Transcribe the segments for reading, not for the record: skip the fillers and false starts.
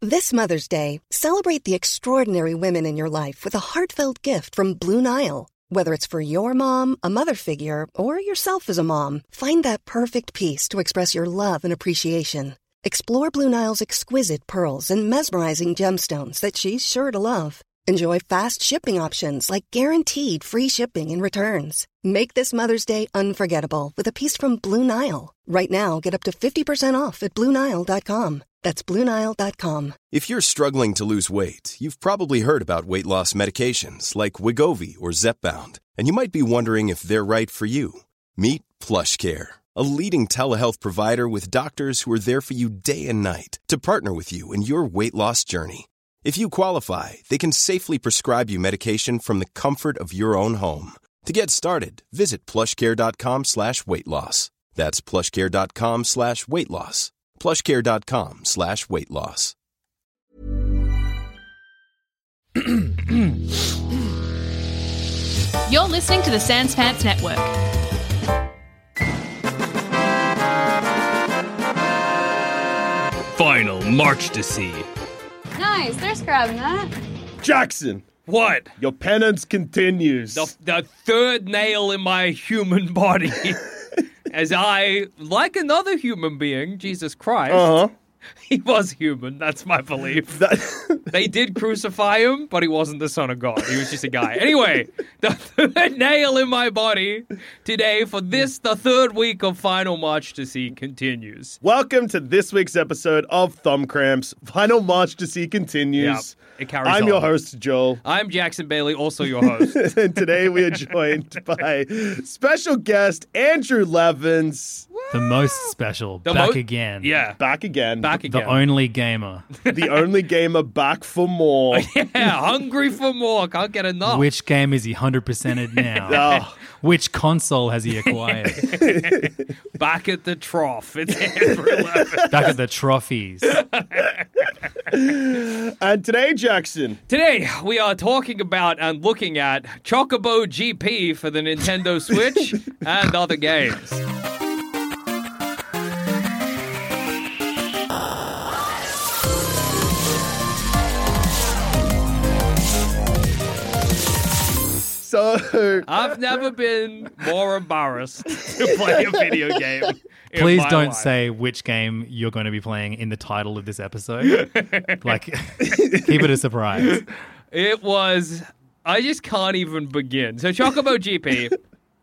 This Mother's Day, celebrate the extraordinary women in your life with a heartfelt gift from Blue Nile. Whether it's for your mom, a mother figure, or yourself as a mom, find that perfect piece to express your love and appreciation. Explore Blue Nile's exquisite pearls and mesmerizing gemstones that she's sure to love. Enjoy fast shipping options like guaranteed free shipping and returns. Make this Mother's Day unforgettable with a piece from Blue Nile. Right now, get up to 50% off at BlueNile.com. That's BlueNile.com. If you're struggling to lose weight, you've probably heard about weight loss medications like Wegovy or Zepbound, and you might be wondering if they're right for you. Meet PlushCare, a leading telehealth provider with doctors who are there for you day and night to partner with you in your weight loss journey. If you qualify, they can safely prescribe you medication from the comfort of your own home. To get started, visit plushcare.com/weightloss. That's plushcare.com/weightloss. plushcare.com/weightloss. You're listening to the Sans Pants Network. Final March to See. Nice, they're grabbing that. Jackson, What? your penance continues. The third nail in my human body. As I, like another human being, Jesus Christ, he was human, that's my belief. They did crucify him, but he wasn't the Son of God. He was just a guy. Anyway, the third nail in my body today for this, the third week of Final March to See continues. Welcome to this week's episode of Thumb Cramps. Final March to See continues. Yep, it carries I'm on. your host, Joel. I'm Jackson Bailey, also your host. And today we are joined by special guest Andrew Levins. The most special. Back again. Yeah. Back again. Back again. The only gamer. The only gamer back for more. Yeah, hungry for more. Can't get enough. Which game is he 100%ed now? Oh. Which console has he acquired? Back at the trough. It's Andrew Levins. Back at the trophies. And today, Jackson. Today, we are talking about and looking at Chocobo GP for the Nintendo Switch and other games. So I've never been more embarrassed to play a video game. in Please my don't life. say which game you're going to be playing in the title of this episode. Keep it a surprise. It was... I just can't even begin. So Chocobo GP...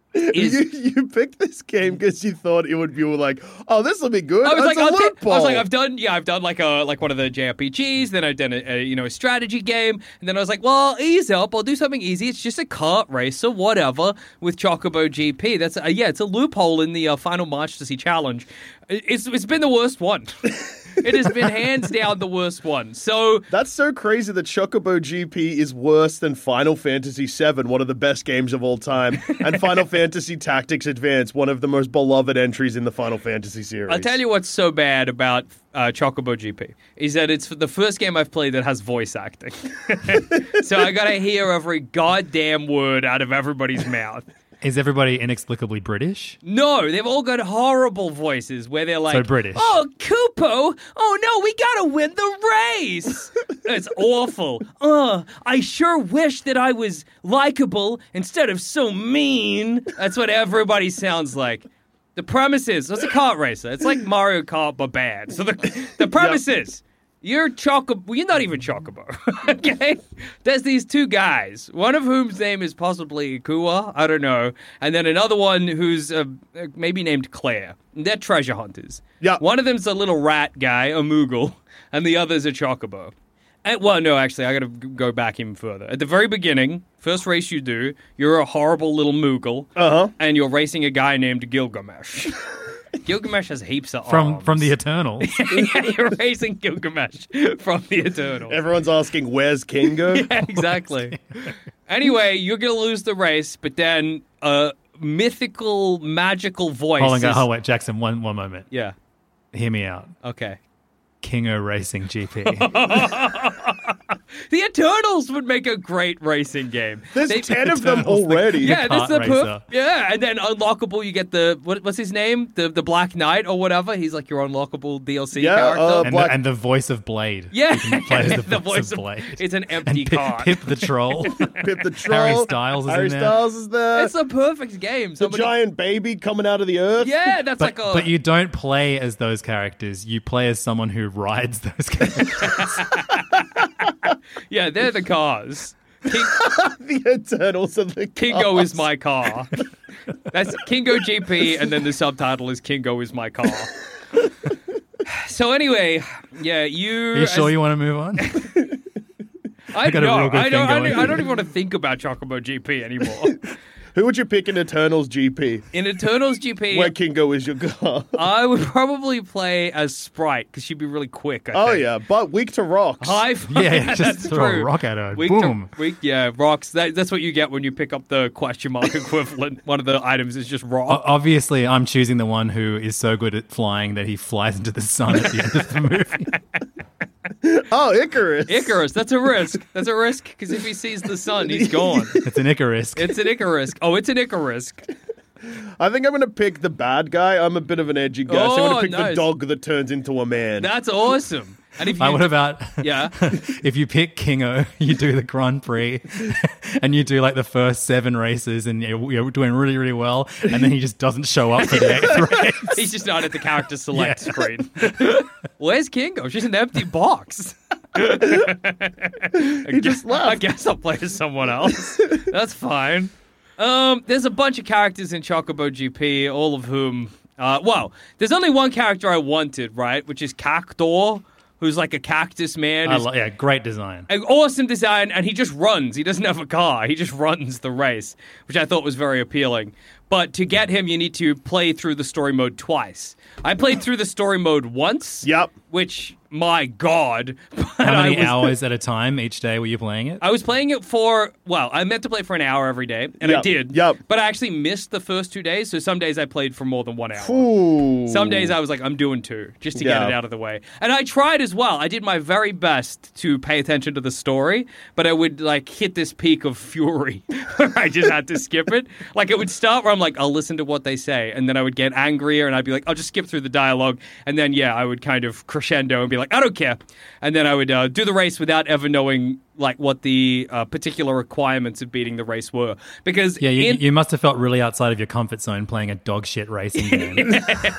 you picked this game because you thought it would be like, oh, this will be good. I was It's a loophole. I've done like one of the JRPGs, then I've done a strategy game, and then I was like, well, ease up, I'll do something easy. It's just a kart race or whatever with Chocobo GP. That's it's a loophole in the Final March to See challenge. It's been the worst one. It has been hands down the worst one. So That's so crazy that Chocobo GP is worse than Final Fantasy VII, one of the best games of all time, and Final Fantasy Tactics Advance, one of the most beloved entries in the Final Fantasy series. I'll tell you what's so bad about Chocobo GP is that it's the first game I've played that has voice acting. So I gotta hear every goddamn word out of everybody's mouth. Is everybody inexplicably British? No, they've all got horrible voices where they're like, So British. oh, Kupo, oh no, we gotta win the race. It's awful. I sure wish that I was likable instead of so mean. That's what everybody sounds like. The premise is, it's a kart racer. It's like Mario Kart, but bad. So the premise is, you're Chocobo. Well, you're not even Chocobo, okay? There's these two guys, one of whom's name is possibly Ikua, I don't know, and then another one who's maybe named Claire. They're treasure hunters. Yeah. One of them's a little rat guy, a Moogle, and the other's a Chocobo. Well, no, actually, I gotta go back even further. At the very beginning, first race you do, you're a horrible little Moogle, and you're racing a guy named Gilgamesh. Gilgamesh has heaps of arms. From the Eternals. Yeah, you're racing Gilgamesh from the Eternal. Everyone's asking, where's Kingo? Yeah, exactly. Anyway, you're going to lose the race, but then a mythical, magical voice. Hold on, wait, Jackson, one moment. Yeah. Hear me out. Okay. Kingo Racing GP. The Eternals would make a great racing game. There's 10 of them already. Yeah, that's the racer. yeah, and then unlockable. You get the what's his name? The Black Knight or whatever. He's like your unlockable DLC character. And the voice of Blade. Yeah, You can play as the voice of Blade. It's an empty And card. Pip the troll. Pip the Troll. Harry Styles is Harry in there. Styles is there. It's a perfect game. the Somebody, giant baby coming out of the earth. yeah, that's like a. But you don't play as those characters. You play as someone who rides those characters. Yeah, they're the cars. The Eternals are the Kingo cars. is my car. That's Kingo GP, and then the subtitle is Kingo is my car. So anyway, yeah, Are you sure you want to move on? I got a know. real good I thing don't. going. I don't even want to think about Chocobo GP anymore. Who would you pick in Eternals GP? In Eternals GP, Where Kingo is your car. I would probably play as Sprite because she'd be really quick. I Oh, think. yeah, but weak to rocks. High Yeah, just that's throw true. a rock at her. Weak Boom. Yeah, rocks. That's what you get when you pick up the question mark equivalent. One of the items is just rock. Obviously, I'm choosing the one who is so good at flying that he flies into the sun at the end of the movie. Oh, Icarus. Icarus, that's a risk. That's a risk because if he sees the sun, he's gone. It's an Icarus. It's an Icarus. Oh, it's an Icarus. I think I'm going to pick the bad guy. I'm a bit of an edgy guy, so I'm Oh, going to pick the nice. dog that turns into a man. That's awesome. And if you, What about yeah, if you pick Kingo, you do the Grand Prix, and you do like the first 7 races, and you're doing really, really well, and then he just doesn't show up for the 8th race. he's just not at the character select screen. Where's Kingo? She's an empty box. He just left. I guess I'll play as someone else. That's fine. There's a bunch of characters in Chocobo GP, all of whom, there's only one character I wanted, right? Which is Cactor, who's like a cactus man. Yeah, great design. An awesome design, and he just runs. He doesn't have a car. He just runs the race, which I thought was very appealing. But to get him, you need to play through the story mode twice. I played through the story mode once. Yep. Which, my God. How many hours at a time each day were you playing it? I was playing it for, I meant to play for an hour every day, and I Yep, did. yep. But I actually missed the first 2 days, so some days I played for more than 1 hour. Ooh. Some days I was like, I'm doing 2, just to get Yeah. it out of the way. And I tried as well. I did my very best to pay attention to the story, but I would like hit this peak of fury where I just had to skip it. Like it would start where I'm like, I'll listen to what they say, and then I would get angrier, and I'd be like, I'll just skip through the dialogue, and then I would kind of crescendo and be like, I don't care, and then I would do the race without ever knowing like what the particular requirements of beating the race were, because you must have felt really outside of your comfort zone playing a dog shit racing game.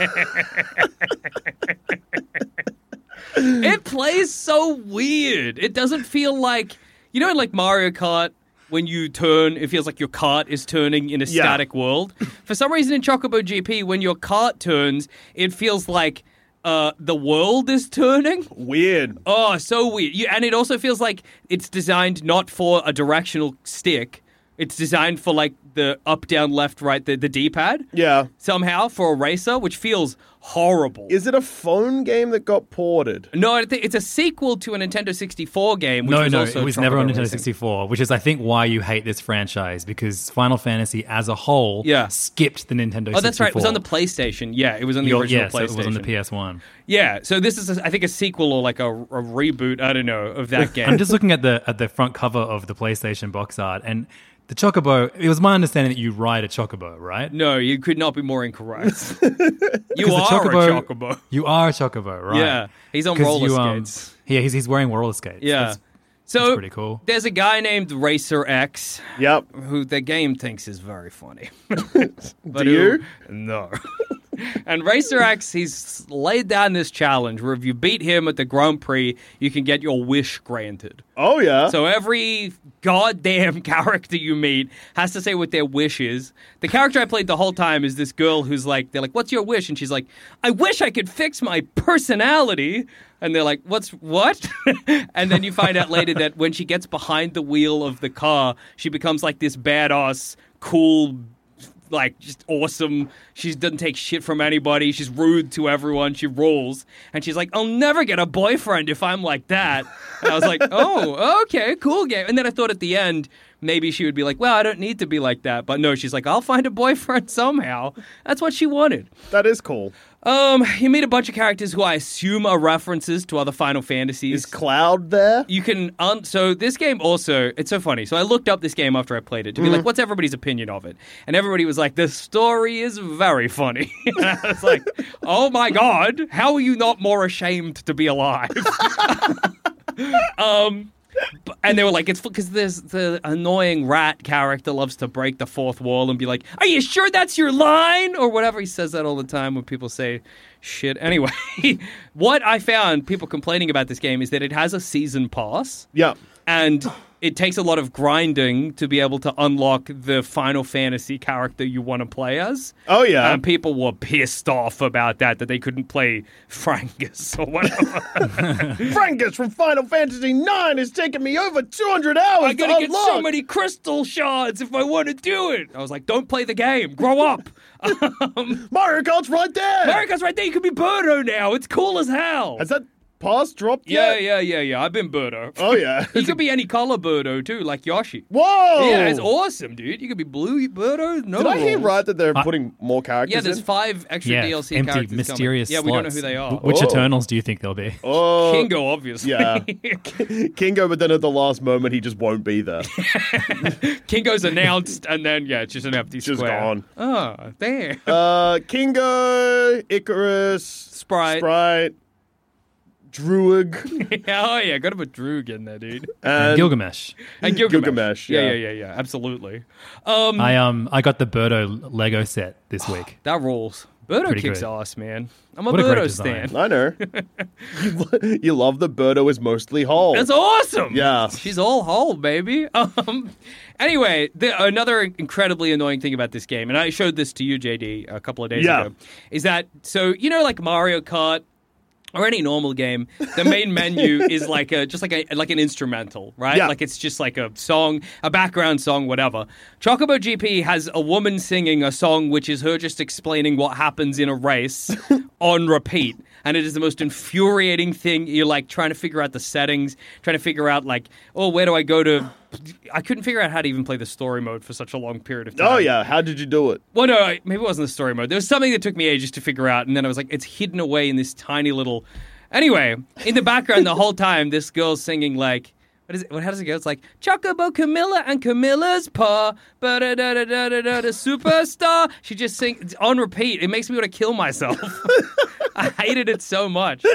It plays so weird. It doesn't feel like, in like Mario Kart, when you turn, it feels like your cart is turning in a static world. For some reason in Chocobo GP, when your cart turns, it feels like the world is turning. Weird. Oh, so weird. And it also feels like it's designed not for a directional stick. It's designed for like the up, down, left, right, the D-pad. Yeah. Somehow for a racer, which feels horrible. Is it a phone game that got ported? No, I think it's a sequel to a Nintendo 64 game. Which No, was also it was never on Chocobo Nintendo Racing. 64, which is, I think, why you hate this franchise, because Final Fantasy as a whole skipped the Nintendo 64. Oh, that's right. It was on the PlayStation. Yeah, it was on the original PlayStation. So it was on the PS1. Yeah, so this is, I think, a sequel or like a reboot, I don't know, of that game. I'm just looking at the front cover of the PlayStation box art, and the Chocobo, it was my understanding that you ride a Chocobo, right? No, you could not be more incorrect. You 'Cause are the a Chocobo. You are a Chocobo, right? Yeah, he's on 'Cause roller you, skates. Yeah, he's wearing roller skates. Yeah. That's So pretty cool. there's a guy named Racer X Yep. who the game thinks is very funny. Do you? No. And Racer X, he's laid down this challenge where if you beat him at the Grand Prix, you can get your wish granted. Oh, yeah. So every goddamn character you meet has to say what their wish is. The character I played the whole time is this girl who's like, they're like, what's your wish? And she's like, I wish I could fix my personality. And they're like, what? And then you find out later that when she gets behind the wheel of the car, she becomes like this badass, cool, like just awesome. She doesn't take shit from anybody. She's rude to everyone. She rules. And she's like, I'll never get a boyfriend if I'm like that. And I was like, oh, okay, cool game. And then I thought at the end, maybe she would be like, well, I don't need to be like that. But no, she's like, I'll find a boyfriend somehow. That's what she wanted. That is cool. You meet a bunch of characters who I assume are references to other Final Fantasies. Is Cloud there? You can, so this game also, it's so funny. So I looked up this game after I played it to be like, what's everybody's opinion of it? And everybody was like, the story is very funny. And I was like, oh my God, how are you not more ashamed to be alive? And they were like, it's because there's the annoying rat character loves to break the fourth wall and be like, are you sure that's your line? Or whatever. He says that all the time when people say shit. Anyway, what I found people complaining about this game is that it has a season pass. Yeah. And it takes a lot of grinding to be able to unlock the Final Fantasy character you want to play as. Oh, yeah. And people were pissed off about that they couldn't play Frangus or whatever. Frangus from Final Fantasy IX is taking me over 200 hours I gotta to get unlock. so many crystal shards if I want to do it. I was like, don't play the game. Grow up. Mario Kart's right there. Mario Kart's right there. You can be Birdo now. It's cool as hell. Has that pass dropped Yeah. yet? I've been Birdo. Oh, yeah. You could be any color Birdo, too, like Yoshi. Whoa! Yeah, it's awesome, dude. You could be blue Birdo. No Did I hear rules. right that they're putting more characters Yeah, there's in? 5 extra DLC empty, characters mysterious coming. Yeah, we don't know slots. who they are. Which Oh. Eternals do you think they'll be? Oh, Kingo, obviously. Yeah. Kingo, but then at the last moment, he just won't be there. Kingo's announced, and then, yeah, it's just an empty Just square. gone. Oh, there. Kingo, Icarus, Sprite. Druid, Oh, yeah, gotta put Droog in there, dude. and Gilgamesh. And Gilgamesh. Gilgamesh, Yeah, absolutely. I got the Birdo Lego set this week. That rules. Birdo Pretty kicks good. ass, man. I'm a What a great Birdo design. stan. I know. You love that Birdo is mostly whole. That's awesome. Yeah. She's all whole, baby. Anyway, another incredibly annoying thing about this game, and I showed this to you, JD, a couple of days Yeah. ago, is that, so, you know, like Mario Kart, or any normal game, the main menu is like an instrumental, right? Yeah. Like it's just like a song, a background song, whatever. Chocobo GP has a woman singing a song which is her just explaining what happens in a race on repeat. And it is the most infuriating thing. You're like trying to figure out the settings, trying to figure out like, oh, where do I go to? I couldn't figure out how to even play the story mode for such a long period of time. Oh, yeah. How did you do it? Well, no, maybe it wasn't the story mode. There was something that took me ages to figure out, and then I was like, it's hidden away in this tiny little... Anyway, in the background the whole time, this girl's singing like... How does it go? It's like, Chocobo Camilla and Camilla's paw, ba-da-da-da-da-da-da, superstar. She just sings on repeat. It makes me want to kill myself. I hated it so much.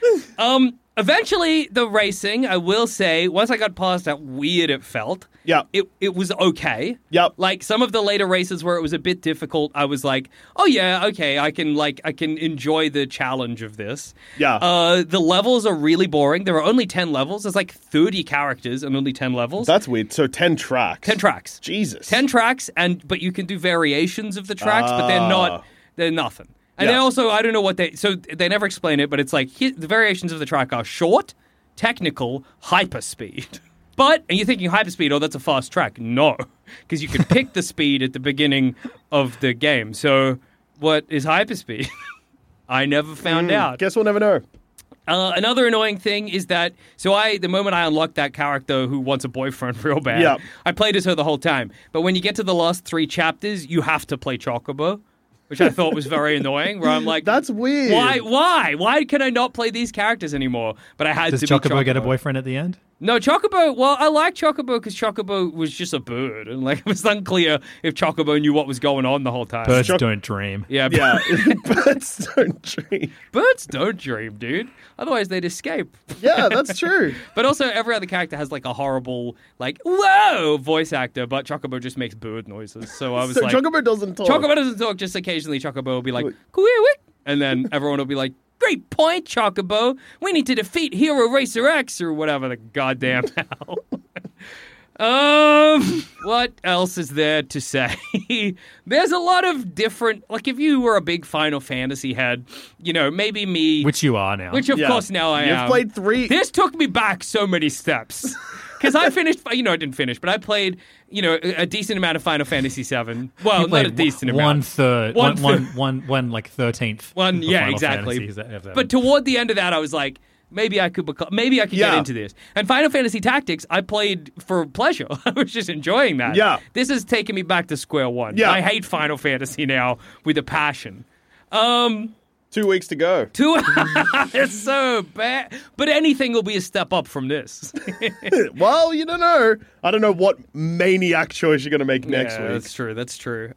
Eventually, the racing, I will say, once I got past how weird it felt, Yeah. it was okay. Yep. Like some of the later races where it was a bit difficult, I was like, oh yeah, okay, I can enjoy the challenge of this. Yeah. The levels are really boring. There are only 10 levels. There's like 30 characters and only 10 levels. That's weird. So 10 tracks. 10 tracks. Jesus. 10 tracks, but you can do variations of the tracks, but they're nothing. And Yeah. they also, I don't know what so they never explain it, but it's like, the variations of the track are short, technical, hyperspeed. And you're thinking hyperspeed, oh, that's a fast track. No, because you could pick the speed at the beginning of the game. So what is hyperspeed? I never found out. Guess we'll never know. Another annoying thing is that, the moment I unlocked that character who wants a boyfriend real bad, Yeah. I played as her the whole time. But when you get to the last 3 chapters, you have to play Chocobo, which I thought was very annoying, where I'm like... That's weird. Why? Why can I not play these characters anymore? But I had Does to Chocobo be get a boyfriend at the end? No, Chocobo, well, I like Chocobo because Chocobo was just a bird. And like it was unclear if Chocobo knew what was going on the whole time. Birds don't dream. Yeah, Yeah. Birds don't dream. birds don't dream, dude. Otherwise, they'd escape. Yeah, that's true. But also, every other character has like a horrible, like, whoa, voice actor, but Chocobo just makes bird noises. So I was So like, Chocobo doesn't talk. Chocobo doesn't talk, just occasionally Chocobo will be like, "Queewick," and then everyone will be like, great point, Chocobo. We need to defeat Hero Racer X or whatever the goddamn hell. What else is there to say? There's a lot of different, like if you were a big Final Fantasy head, maybe me. Which you are now. Which of Yeah. course now I am. You've played 3. This took me back so many steps. Because I finished, I didn't finish, but I played, a decent amount of Final Fantasy VII. Well, You not played a decent amount. 1/3. One One 13th. One, of yeah, Final exactly. Fantasies that have them. But toward the end of that, I was like, maybe I could get Yeah. into this. And Final Fantasy Tactics, I played for pleasure. I was just enjoying that. Yeah. This has taken me back to square one. Yeah. I hate Final Fantasy now with a passion. 2 weeks to go. It's so bad. But anything will be a step up from this. Well, you don't know. I don't know what maniac choice you're going to make next week. That's true. That's true.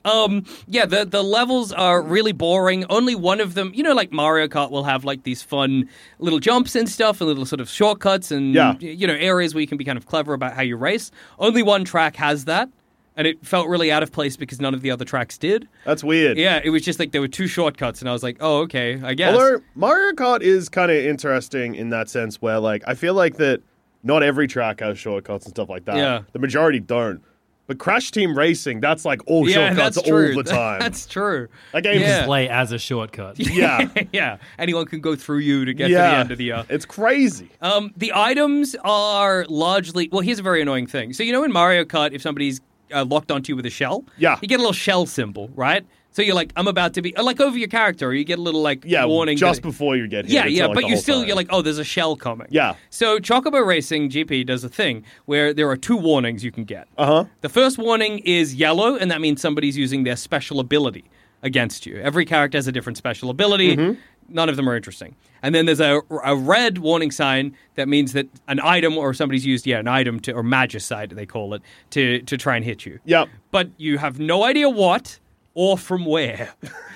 The levels are really boring. Only one of them, like Mario Kart will have like these fun little jumps and stuff and little sort of shortcuts and, areas where you can be kind of clever about how you race. Only one track has that. And it felt really out of place because none of the other tracks did. That's weird. Yeah, it was just like there were two shortcuts, and I was like, oh, okay, I guess. Although Mario Kart is kind of interesting in that sense where, like, I feel like that not every track has shortcuts and stuff like that. Yeah. The majority don't. But Crash Team Racing, that's like all shortcuts all the time. That's true. That game Display as a shortcut. Yeah. Yeah. Anyone can go through you to get to the end of the... It's crazy. The items are largely... Well, here's a very annoying thing. So, in Mario Kart, if somebody's locked onto you with a shell, you get a little shell symbol, right? So you're like, I'm about to be... Like over your character, or you get a little warning. Just before you get hit. Yeah, like but you're like, oh, there's a shell coming. Yeah. So Chocobo Racing GP does a thing where there are two warnings you can get. Uh-huh. The first warning is yellow, and that means somebody's using their special ability against you. Every character has a different special ability. Mm-hmm. None of them are interesting. And then there's a red warning sign that means that an item or somebody's used, an item or magicite, they call it, to try and hit you. Yep. But you have no idea what or from where.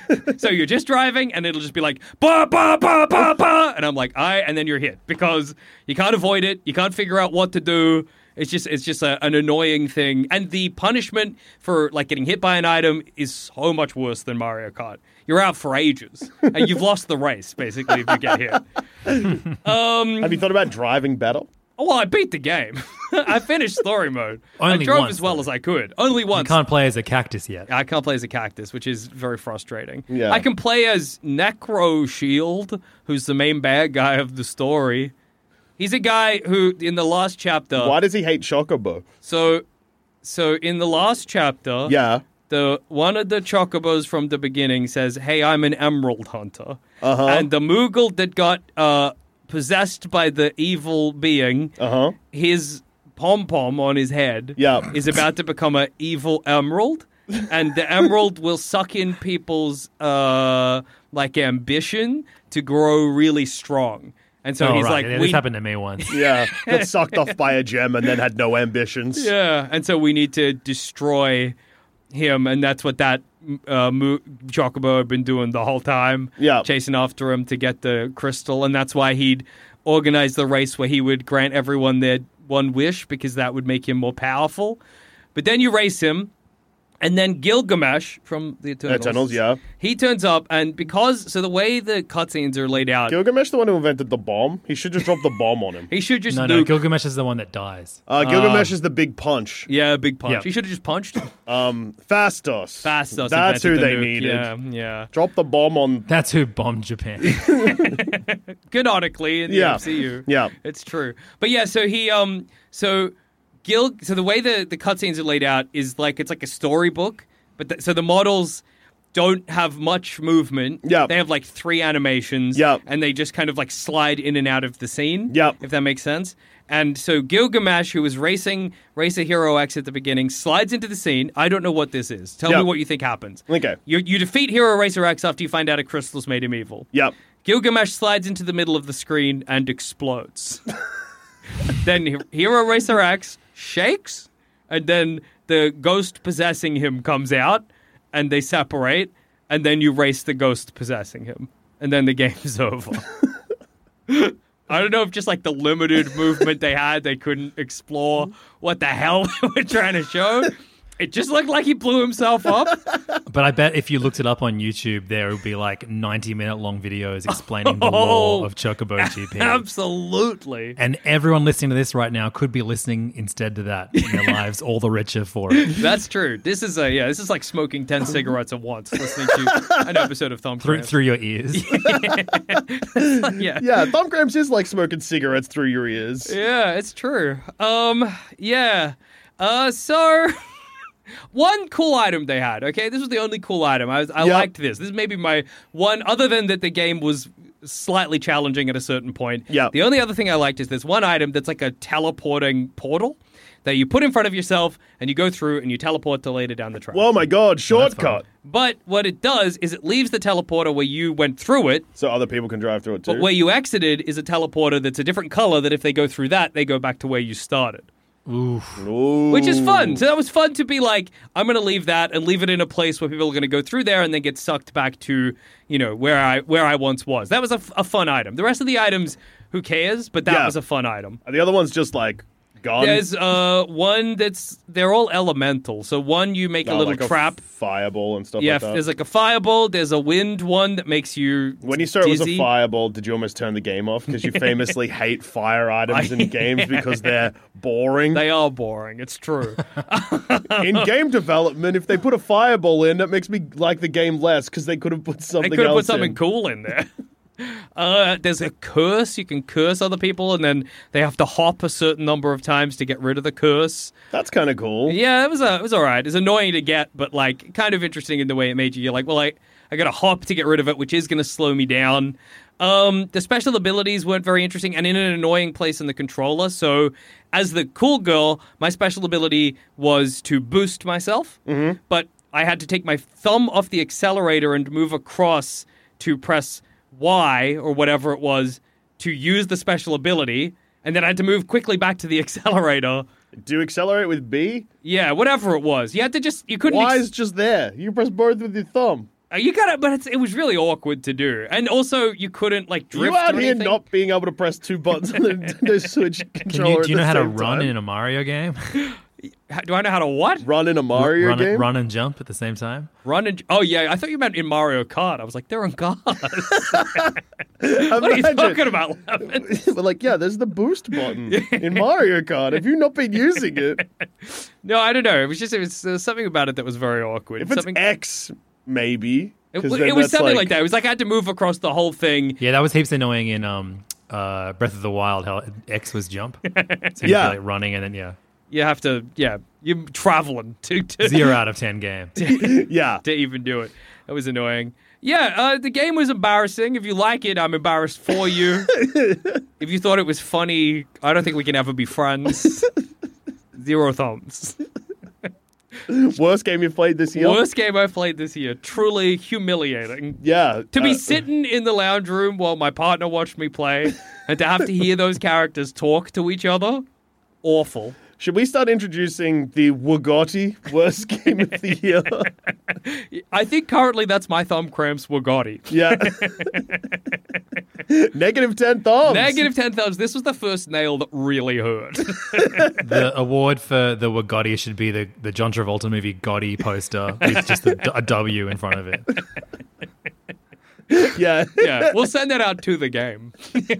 So you're just driving and it'll just be like, ba, ba, ba, ba, ba. And I'm like, and then you're hit because you can't avoid it. You can't figure out what to do. It's just an annoying thing. And the punishment for like getting hit by an item is so much worse than Mario Kart. You're out for ages. And you've lost the race, basically, if you get hit. Have you thought about driving better? Well, I beat the game. I finished story mode. Only I drove once, as well as I could. Only once. You can't play as a cactus yet. I can't play as a cactus, which is very frustrating. Yeah. I can play as Necro Shield, who's the main bad guy of the story. He's a guy who, in the last chapter... Why does he hate Chocobo? So in the last chapter... Yeah. One of the chocobos from the beginning says, hey, I'm an emerald hunter. Uh-huh. And the Moogle that got possessed by the evil being, his pom-pom on his head is about to become an evil emerald. And the emerald will suck in people's ambition to grow really strong. And so he's like... This happened to me once. Yeah, got sucked off by a gem and then had no ambitions. Yeah, and so we need to destroy him, and that's what that Chocobo had been doing the whole time, chasing after him to get the crystal, and that's why he'd organize the race where he would grant everyone their one wish, because that would make him more powerful. But then you race him, and then Gilgamesh from the Eternals, he turns up, and so the way the cutscenes are laid out... Gilgamesh the one who invented the bomb? He should just drop the bomb on him. He should just No, Gilgamesh is the one that dies. Gilgamesh is the big punch. Yeah, big punch. Yep. He should have just punched him. Fastos. That's who invented they the nuke. needed. Yeah. Drop the bomb on... That's who bombed Japan. Canonically in the MCU. Yeah. It's true. But yeah, so he... So the way the cutscenes are laid out is like it's like a storybook, but so the models don't have much movement. Yeah. They have like 3 animations. Yeah. And they just kind of like slide in and out of the scene. Yeah. If that makes sense. And so Gilgamesh, who was racing Racer Hero X at the beginning, slides into the scene. I don't know what this is. Tell me what you think happens. Okay. You defeat Hero Racer X after you find out a crystal's made him evil. Yep. Gilgamesh slides into the middle of the screen and explodes. Then Hero Racer X shakes, and then the ghost possessing him comes out, and they separate, and then you race the ghost possessing him, and then the game's over. I don't know if just like the limited movement they had, they couldn't explore what the hell they were trying to show. It just looked like he blew himself up. But I bet if you looked it up on YouTube, there would be like 90-minute long videos explaining the lore of Chocobo GP. Absolutely. And everyone listening to this right now could be listening instead to that in their lives all the richer for it. That's true. This is like smoking 10 cigarettes at once, listening to an episode of Thumb Cramps. Through your ears. Yeah, Thumb Cramps is like smoking cigarettes through your ears. Yeah, it's true. So... One cool item they had, okay? This was the only cool item. I liked this. This is maybe my one, other than that the game was slightly challenging at a certain point. Yeah. The only other thing I liked is there's one item that's like a teleporting portal that you put in front of yourself and you go through and you teleport to later down the track. Oh my god, shortcut. But what it does is it leaves the teleporter where you went through it, So other people can drive through it too? but where you exited is a teleporter that's a different color that if they go through that, they go back to where you started. Ooh. Which is fun. So that was fun to be like, I'm going to leave that and leave it in a place where people are going to go through there and then get sucked back to, where I once was. That was a fun item. The rest of the items, who cares? But that was a fun item. And the other one's just like gone. There's one they're all elemental. So one, you make a little like trap. A fireball and stuff Yeah, like that. there's like a fireball. There's a wind one that makes you When you saw it was a dizzy. fireball, did you almost turn the game off? Because you famously hate fire items in games because they're boring. They are boring. It's true. In game development, if they put a fireball in, that makes me like the game less because they could have put something They could have else put something in. cool in there. There's a curse. You can curse other people, and then they have to hop a certain number of times to get rid of the curse. That's kind of cool. Yeah, it was all right. It's annoying to get, but like kind of interesting in the way it made you. You're like, well, I got to hop to get rid of it, which is going to slow me down. The special abilities weren't very interesting and in an annoying place in the controller. So as the cool girl, my special ability was to boost myself, but I had to take my thumb off the accelerator and move across to press Y or whatever it was to use the special ability, and then I had to move quickly back to the accelerator. Do you accelerate with B? Yeah, whatever it was. You had to you couldn't... Y is just there. You press both with your thumb. You got it, but it was really awkward to do. And also, you couldn't, drift You out or here anything. not being able to press two buttons on the Nintendo Switch controller Do you know at how the to same run time? in a Mario game? Do I know how to what? Run in a Mario game? Run and jump at the same time? Run and... Oh, yeah, I thought you meant in Mario Kart. I was like, they're on cars. What are you talking about, Levin? But like, yeah, there's the boost button in Mario Kart. Have you not been using it? No, I don't know. It was something about it that was very awkward. If it's X, maybe. It 'cause was then that's something like that. It was like I had to move across the whole thing. Yeah, that was heaps annoying in Breath of the Wild, how X was jump. So you'd Yeah. be like running and then, You have to, you're traveling to 0 out of 10 game. Yeah. to even do it. That was annoying. Yeah, the game was embarrassing. If you like it, I'm embarrassed for you. If you thought it was funny, I don't think we can ever be friends. 0 thumbs. Worst game you've played this year? Worst game I've played this year. Truly humiliating. Yeah. To be sitting in the lounge room while my partner watched me play and to have to hear those characters talk to each other, awful. Should we start introducing the Wagotti worst game of the year? I think currently that's my thumb cramps Wagotti. Yeah. Negative 10 thumbs. Negative 10 thumbs. This was the first nail that really hurt. The award for the Wagotti should be the John Travolta movie Gotti poster with just a W in front of it. Yeah. Yeah, we'll send that out to the game.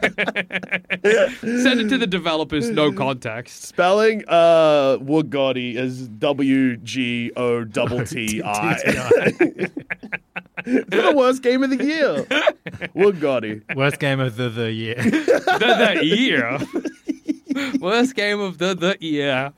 Send it to the developers, no context. Spelling Wagotti as WGOTTI. For the worst game of the year. Wagotti. Worst game of the year. The year. Worst game of the year.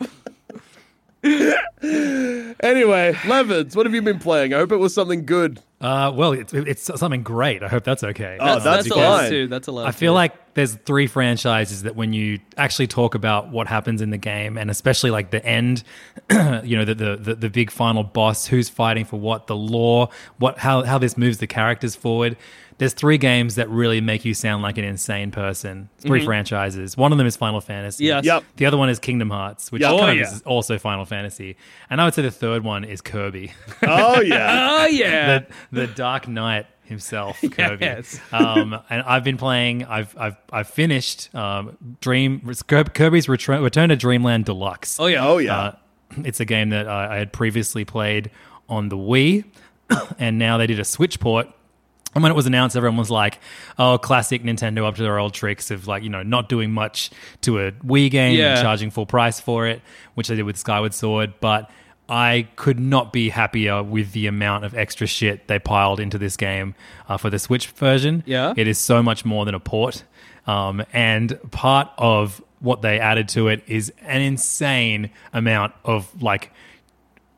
Anyway, Levins, what have you been playing? I hope it was something good. Well, it's something great. I hope that's okay. Oh, that's a lot fine. too. That's a lot. I feel like there's 3 franchises that when you actually talk about what happens in the game, and especially like the end, the big final boss, who's fighting for what, the lore, how this moves the characters forward. There's 3 games that really make you sound like an insane person. 3 franchises. One of them is Final Fantasy. Yes. Yep. The other one is Kingdom Hearts, which Yeah. kind Oh, of yeah. is also Final Fantasy. And I would say the third one is Kirby. Oh, yeah. Oh, yeah. the Dark Knight himself, Kirby. Yes. And I've been playing. I've finished Kirby's Return to Dreamland Deluxe. Oh, yeah. Oh, yeah. It's a game that I had previously played on the Wii, and now they did a Switch port. And when it was announced, everyone was like, oh, classic Nintendo up to their old tricks of not doing much to a Wii game Yeah. and charging full price for it, which they did with Skyward Sword. But I could not be happier with the amount of extra shit they piled into this game for the Switch version. Yeah. It is so much more than a port. And part of what they added to it is an insane amount of like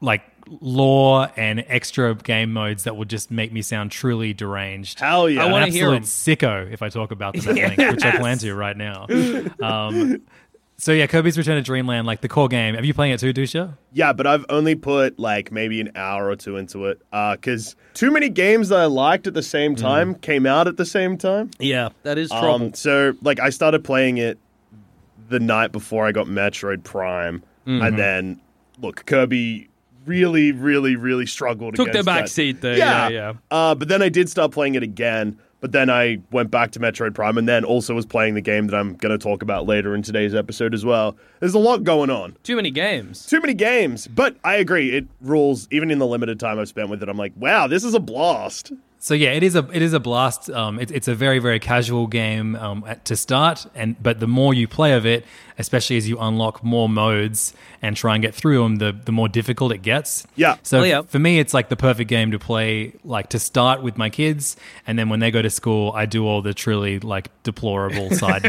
lore and extra game modes that will just make me sound truly deranged. Hell yeah. I wanna hear 'em. Absolute sicko if I talk about them at length, which I plan to right now. So yeah, Kirby's Return to Dreamland, like the core game. Have you playing it too, Dusha? Yeah, but I've only put like maybe an hour or two into it because too many games that I liked at the same time came out at the same time. Yeah, that is trouble. So like I started playing it the night before I got Metroid Prime, and then look, Kirby really, really, really struggled. Took the against back that. seat there. Yeah, Yeah. But then I did start playing it again. But then I went back to Metroid Prime and then also was playing the game that I'm going to talk about later in today's episode as well. There's a lot going on. Too many games. Too many games. But I agree. It rules. Even in the limited time I've spent with it, I'm like, wow, this is a blast. So yeah, it is a blast. It's a very, very casual game to start, but the more you play of it, especially as you unlock more modes and try and get through them, the more difficult it gets. Yeah. So for me, it's like the perfect game to play, like to start with my kids, and then when they go to school, I do all the truly like deplorable side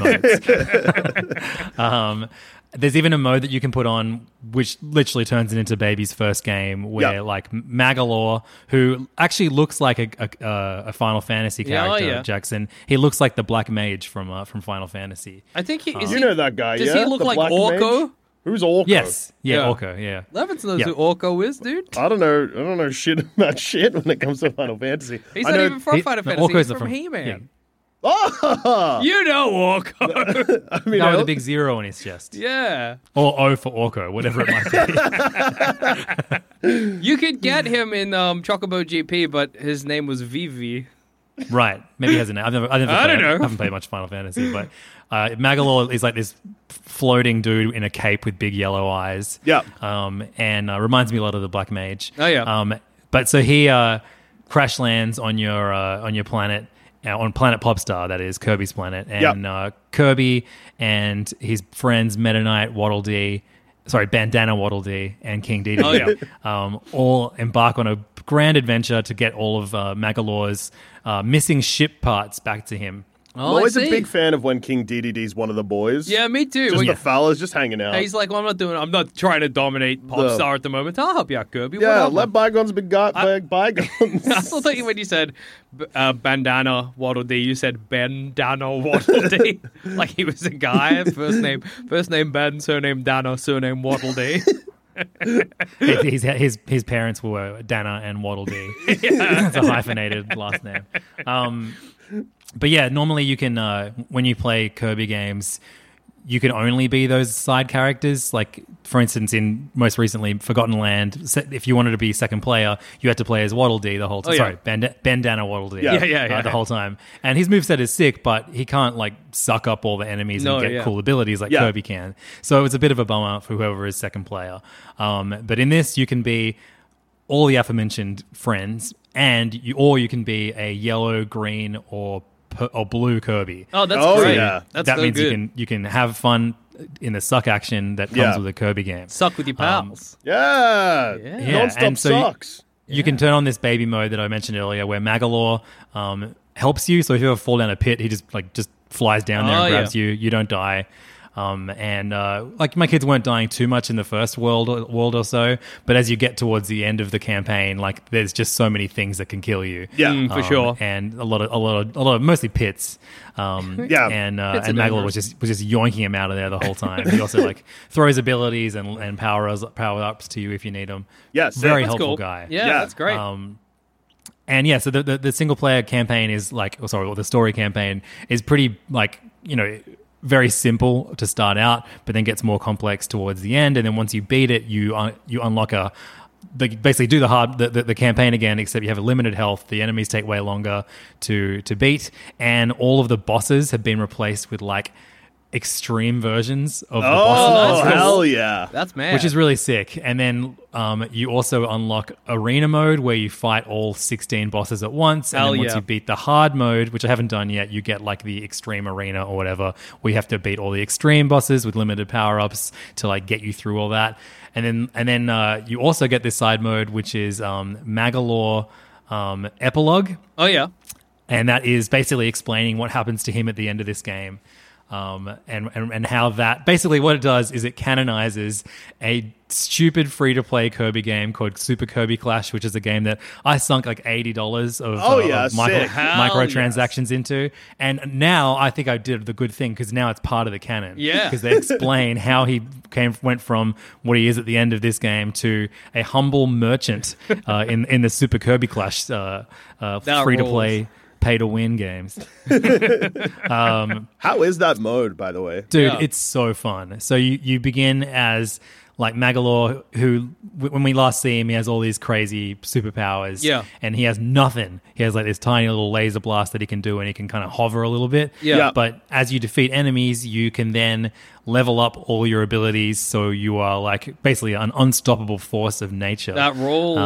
modes. There's even a mode that you can put on which literally turns it into baby's first game where like Magalore, who actually looks like a Final Fantasy character, Jackson. He looks like the Black Mage from Final Fantasy. I think you know that guy, does he look The like Black Orko? Mage? Who's Orko? Yes. Yeah, Yeah. Orko, yeah. Levins knows Yeah. who Orko is, dude. I don't know shit about shit when it comes to Final Fantasy. He's I not know- even from Final Fantasy. Orko's He's the from from- He-Man. yeah. Oh! You know Orko. I mean, Guy with I- a big zero on his chest. Yeah. Or O for Orko, whatever it might be. You could get him in Chocobo GP, but his name was Vivi. Right. Maybe he has a name. I don't I don't know. I haven't played much Final Fantasy, but Magalore is like this floating dude in a cape with big yellow eyes. Yeah. And reminds me a lot of the Black Mage. Oh, yeah. But so he crash lands on your planet, on Planet Popstar, that is Kirby's planet, and Kirby and his friends Meta Knight, Bandana Waddle Dee, and King Dedede, all embark on a grand adventure to get all of Magalore's missing ship parts back to him. I'm Oh, always I a see. big fan of when King Dedede's one of the boys. Yeah, me too. Just Well, the fellas just hanging out. he's like, well, I'm not trying to dominate Popstar at the moment. I'll help you out, Kirby. yeah, Whatever. let bygones be bygones. I still think when you said Bandana Waddle Dee, you said Bandana Waddle Dee. Like he was a guy. First name Ben, surname Dana, surname Waddle Dee. His parents were Dana and Waddle Dee. It's a hyphenated last name. But yeah, normally you can, when you play Kirby games, you can only be those side characters. Like, for instance, in most recently Forgotten Land, if you wanted to be second player, you had to play as Waddle Dee the whole time. Oh, yeah. Sorry, Bandana Waddle Dee. Yeah. The whole time. And his moveset is sick, but he can't, like, suck up all the enemies and get cool abilities like Kirby can. So it was a bit of a bummer for whoever is second player. But in this, you can be all the aforementioned friends, and you can be a yellow, green, or blue Kirby. Oh, that's Oh, great. yeah. That's that so means good. you can have fun in the suck action that comes with a Kirby game. Suck with your pals. Yeah. Yeah, Non-stop and so sucks. You can turn on this baby mode that I mentioned earlier, where Magalore helps you. So if you ever fall down a pit, he just flies down there and grabs you. You don't die. Like my kids weren't dying too much in the first world or so, but as you get towards the end of the campaign, like there's just so many things that can kill you. Yeah. For sure. And a lot of mostly pits. Yeah. And Pits and Magalore members. was just yoinking him out of there the whole time. He also like throws abilities and power ups to you if you need them. Yes. Very That's helpful cool. guy. Yeah, Yeah. that's great. And yeah, so the single player campaign is or the story campaign is pretty very simple to start out, but then gets more complex towards the end. And then once you beat it, you unlock basically do the campaign again, except you have a limited health. The enemies take way longer to beat, and all of the bosses have been replaced with like extreme versions of the bosses. Oh, that's hell cool. yeah. That's mad. Which is really sick. And then you also unlock arena mode where you fight all 16 bosses at once. And Hell then once yeah. you beat the hard mode, which I haven't done yet, you get like the extreme arena or whatever, where you have to beat all the extreme bosses with limited power-ups to like get you through all that. And then you also get this side mode, which is Magalore Epilogue. Oh yeah. And that is basically explaining what happens to him at the end of this game. and how that basically what it does is it canonizes a stupid free-to-play Kirby game called Super Kirby Clash, which is a game that I sunk like $80 of microtransactions into, and now I think I did the good thing because now it's part of the canon. Yeah, because they explain how he went from what he is at the end of this game to a humble merchant in the Super Kirby Clash free-to-play. Pay-to-win games. How is that mode, by the way? Dude, it's so fun. So you begin as like Magalore, who, when we last see him, he has all these crazy superpowers. Yeah. And he has nothing. He has like this tiny little laser blast that he can do, and he can kind of hover a little bit. Yeah. But as you defeat enemies, you can then level up all your abilities, so you are like basically an unstoppable force of nature. That rolls.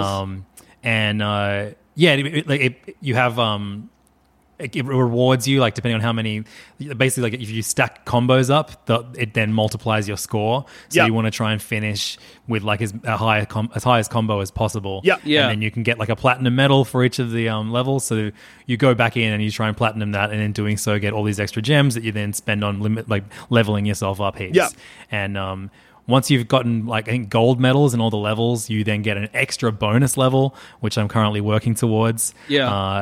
You have... It rewards you, like, depending on how many... Basically, like, if you stack combos up, it then multiplies your score. So you want to try and finish with, like, as highest combo as possible. Yeah. Yeah. And then you can get, like, a platinum medal for each of the levels. So you go back in and you try and platinum that, and in doing so, get all these extra gems that you then spend on leveling yourself up heaps. Yeah. And... once you've gotten, like, I think gold medals in all the levels, you then get an extra bonus level, which I'm currently working towards. Yeah.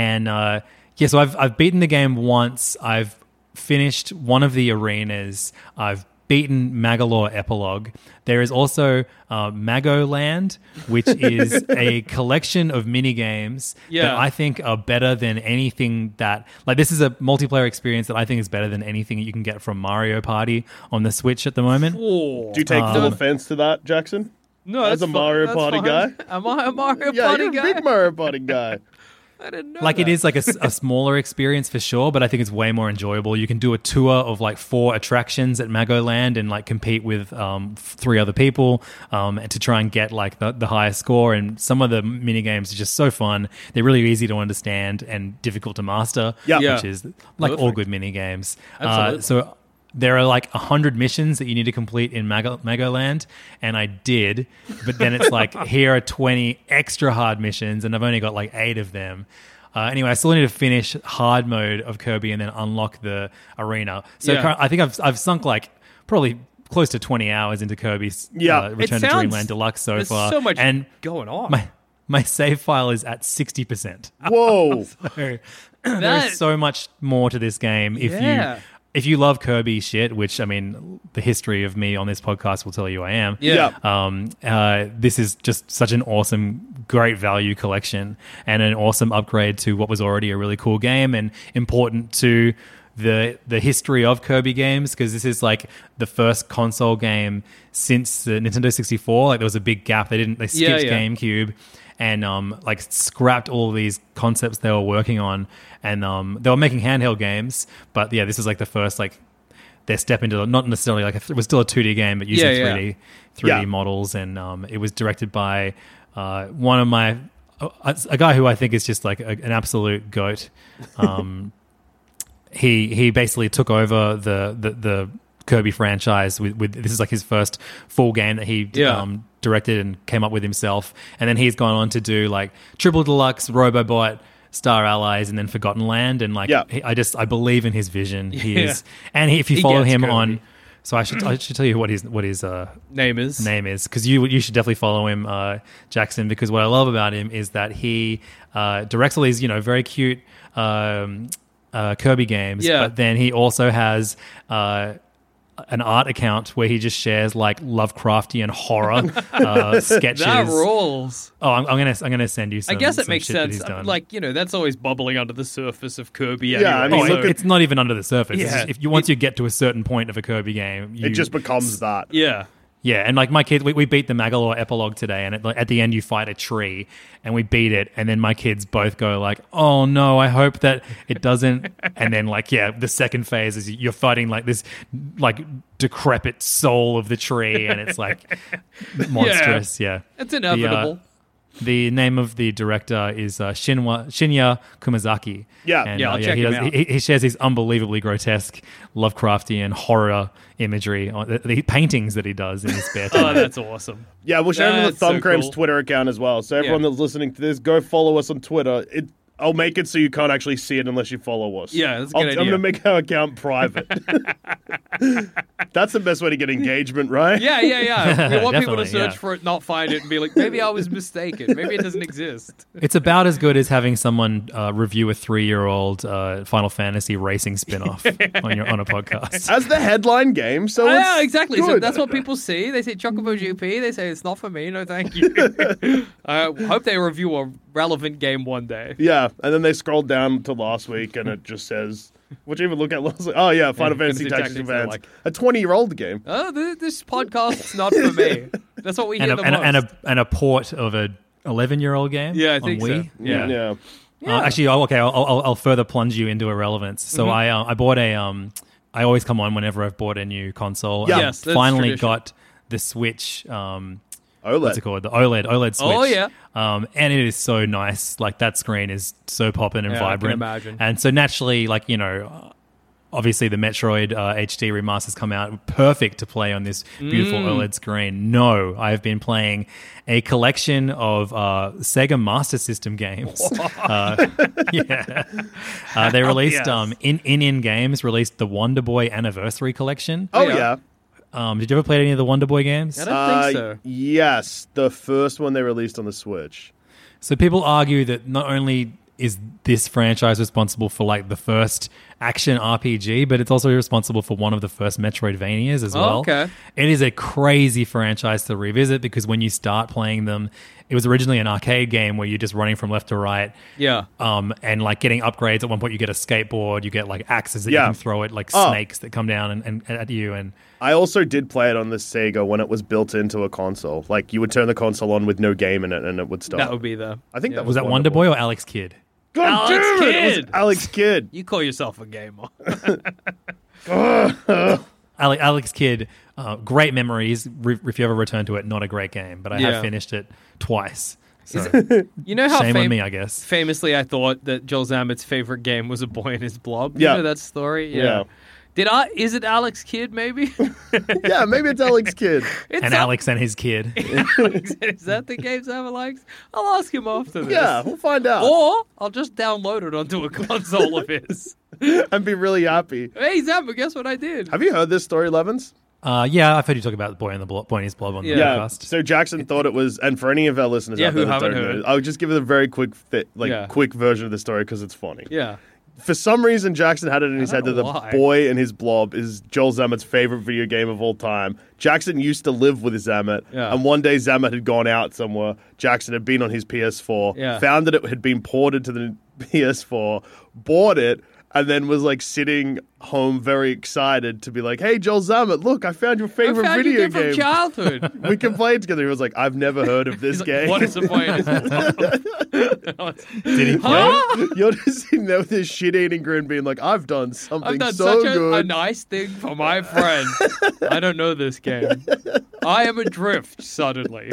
So I've beaten the game once. I've finished one of the arenas. I've beaten Magalore Epilogue. There is also Magoland, which is a collection of mini games that I think are better than anything that... Like, this is a multiplayer experience that I think is better than anything you can get from Mario Party on the Switch at the moment. Whoa. Do you take full offense to that, Jackson? No, as a Mario Party guy? Am I a Mario Party Yeah, you're guy? a big Mario Party guy. I didn't know Like, that. it is like a smaller experience for sure, but I think it's way more enjoyable. You can do a tour of like 4 attractions at Magoland and like compete with 3 other people and to try and get like the highest score. And some of the mini games are just so fun. They're really easy to understand and difficult to master, which is like all good mini games. So there are like 100 missions that you need to complete in Magoland, and I did, but then it's like, here are 20 extra hard missions, and I've only got like 8 of them. Anyway, I still need to finish hard mode of Kirby and then unlock the arena. So I think I've sunk like probably close to 20 hours into Kirby's Return to Dreamland Deluxe so far. So much and going on. My save file is at 60%. Whoa. So there's so much more to this game. If you love Kirby shit, which, I mean, the history of me on this podcast will tell you I am. This is just such an awesome, great value collection and an awesome upgrade to what was already a really cool game and important to the history of Kirby games, because this is like the first console game since the Nintendo 64. Like, there was a big gap. They skipped GameCube and like scrapped all of these concepts they were working on, and they were making handheld games, but this is like the first like their step into not necessarily like it was still a 2D game, but using 3D models, and it was directed by one of my a guy who I think is just like an absolute goat. He basically took over the Kirby franchise with this is like his first full game that he directed and came up with himself, and then he's gone on to do like Triple Deluxe, Robobot, Star Allies, and then Forgotten Land, and like I believe in his vision. He is, and if you follow him on, so I should tell you what his name is, because you should definitely follow him, Jackson, because what I love about him is that he directs all these very cute Kirby games, but then he also has an art account where he just shares like Lovecraftian horror sketches. That rolls. Oh, I'm gonna send you some. I guess it some makes shit that sense. he's done. Like, that's always bubbling under the surface of Kirby. Yeah, anyway. I mean, it's not even under the surface. Yeah. It's just, once you get to a certain point of a Kirby game, it just becomes that. Yeah. Yeah, and like my kids, we beat the Magalore Epilogue today, and at the end you fight a tree, and we beat it, and then my kids both go like, "Oh no, I hope that it doesn't." And then like, the second phase is you're fighting like this like decrepit soul of the tree, and it's like monstrous. Yeah, it's inevitable. The name of the director is Shinya Kumazaki. Yeah, and, I'll check him out. He shares these unbelievably grotesque Lovecraftian horror imagery on the paintings that he does in his spare time. Oh, that's awesome. Yeah, we'll share it on the That's so Thumbcramps cool. Twitter account as well. So everyone that's listening to this, go follow us on Twitter. I'll make it so you can't actually see it unless you follow us. Yeah, that's a good idea. I'm going to make our account private. That's the best way to get engagement, right? Yeah. We want people to Definitely, search yeah. for it, not find it, and be like, maybe I was mistaken. Maybe it doesn't exist. It's about as good as having someone review a 3-year-old Final Fantasy racing spin-off on a podcast. As the headline game, so it's Yeah, exactly. So good. that's what people see. They say Chocobo GP. They say it's not for me. No, thank you. I hope they review a relevant game one day. Yeah, and then they scrolled down to last week, and it just says, "What you even look at last week?" Oh yeah, Final Fantasy Tactics Advance, like- a 20-year-old game. Oh, this podcast's not for me. That's what we hear the most. and a port of a 11-year-old game. Yeah, I on think so. Wii. Yeah. Actually, I'll further plunge you into irrelevance. So I bought a I always come on whenever I've bought a new console. Yeah. I Yes, that's finally tradition. got the Switch. OLED. What's it called? The OLED Switch. Oh, yeah. And it is so nice. Like that screen is so poppin' and Yeah, I can vibrant. imagine. And so naturally, like, you know, obviously the Metroid HD remasters come out perfect to play on this beautiful OLED screen. No, I have been playing a collection of Sega Master System games. They released Yes. in Games released the Wonder Boy Anniversary Collection. Oh Yeah. yeah. Did you ever play any of the Wonder Boy games? I don't think so. Yes, the first one they released on the Switch. So people argue that not only is this franchise responsible for like the first action RPG, but it's also responsible for one of the first Metroidvanias as well. okay. It is a crazy franchise to revisit because when you start playing them, it was originally an arcade game where you're just running from left to right. Yeah. And like getting upgrades. At one point you get a skateboard, you get like axes that you Yeah. can throw at like Oh. snakes that come down and at you. And I also did play it on the Sega when it was built into a console. Like you would turn the console on with no game in it, and it would start. That would be the... I think that was that Wonder Boy or Alex Kidd? God Alex damn it! It was Kidd! Alex Kidd. You call yourself a gamer. Alex Kidd, great memories. If you ever return to it, not a great game, but I Yeah. have finished it twice. So You know how shame on me, I guess. famously I thought that Joel Zammett's favorite game was A Boy and His Blob? Yeah. You know that story? Yeah. Is it Alex Kidd, maybe? Yeah, maybe it's Alex Kidd. It's And Alex and his kid. Alex, is that the game Zammet likes? I'll ask him after this. Yeah, we'll find out. Or I'll just download it onto a console of his. And be really happy. Hey, Zammet, guess what I did? Have you heard this story, Levins? Yeah, I've heard you talk about Boy and His Blob on the Yeah. Yeah. podcast. So Jackson thought it was, and for any of our listeners Yeah, out there who that haven't don't heard know, it. I'll just give it a very quick, Yeah. quick version of the story because it's funny. Yeah. For some reason, Jackson had it in his head that don't The know why. Boy and His Blob is Joel Zammett's favorite video game of all time. Jackson used to live with Zammett, Yeah. and one day Zammett had gone out somewhere. Jackson had been on his PS4, Yeah. found that it had been ported to the PS4, bought it, and then was like sitting home very excited to be like, "Hey, Joel Zammett, look, I found your favorite I found video your game game. from childhood. We can play it together." He was like, "I've never heard of this He's like, game." what is A Boy and His Blob? Did he play it? You're just sitting there with this shit-eating grin being like, I've done something I've done so such a good. nice thing for my friend. I don't know this game. I am adrift suddenly.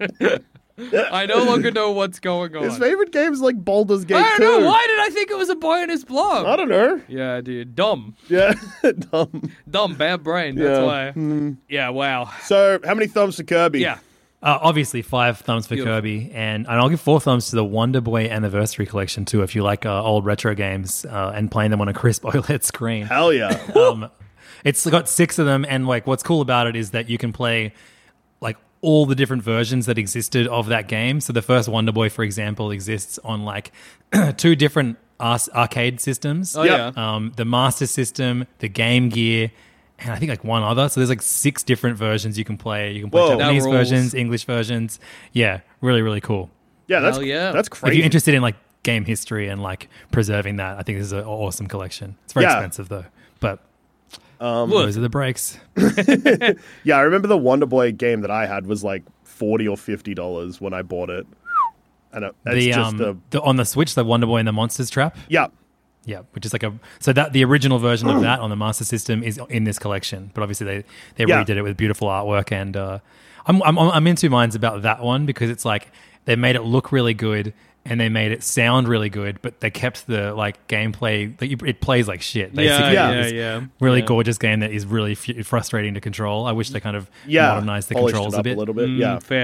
I no longer know what's going on. His favorite game is like Baldur's Gate 2. I don't know. Why did I think it was A Boy and His Blob? I don't know. Yeah, dude. Dumb. Yeah, dumb. Dumb. Bad brain. That's Yeah. why. Yeah, wow. So, how many thumbs for Kirby? Yeah. Obviously, 5 thumbs for Beautiful. Kirby, and I'll give 4 thumbs to the Wonder Boy Anniversary Collection too. If you like old retro games and playing them on a crisp OLED screen, Hell yeah. it's got 6 of them. And like, what's cool about it is that you can play like all the different versions that existed of that game. So the first Wonder Boy, for example, exists on like 2 different arcade systems. Oh, Yep. yeah. The Master System, the Game Gear, and I think like one other. So there's like 6 different versions you can play. You can play Whoa. Japanese That rules. versions, English versions. Yeah, really, really cool. Yeah, that's Hell yeah. that's If crazy. you're interested in like game history and like preserving that, I think this is an awesome collection. It's very Yeah. expensive though, but those are the breaks. Yeah, I remember the Wonder Boy game that I had was like $40 or $50 when I bought it. And it's On the Switch, the Wonder Boy and the Monsters Trap. yeah. Yeah, which is like the original version of that on the Master System is in this collection, but obviously they Yeah. redid it with beautiful artwork, and I'm in 2 minds about that one because it's like they made it look really good and they made it sound really good, but they kept the like gameplay. Like, it plays like shit. Basically, Yeah. It's really gorgeous game that is really frustrating to control. I wish they kind of modernized the polished controls it up a bit. a little bit. Yeah. Fair.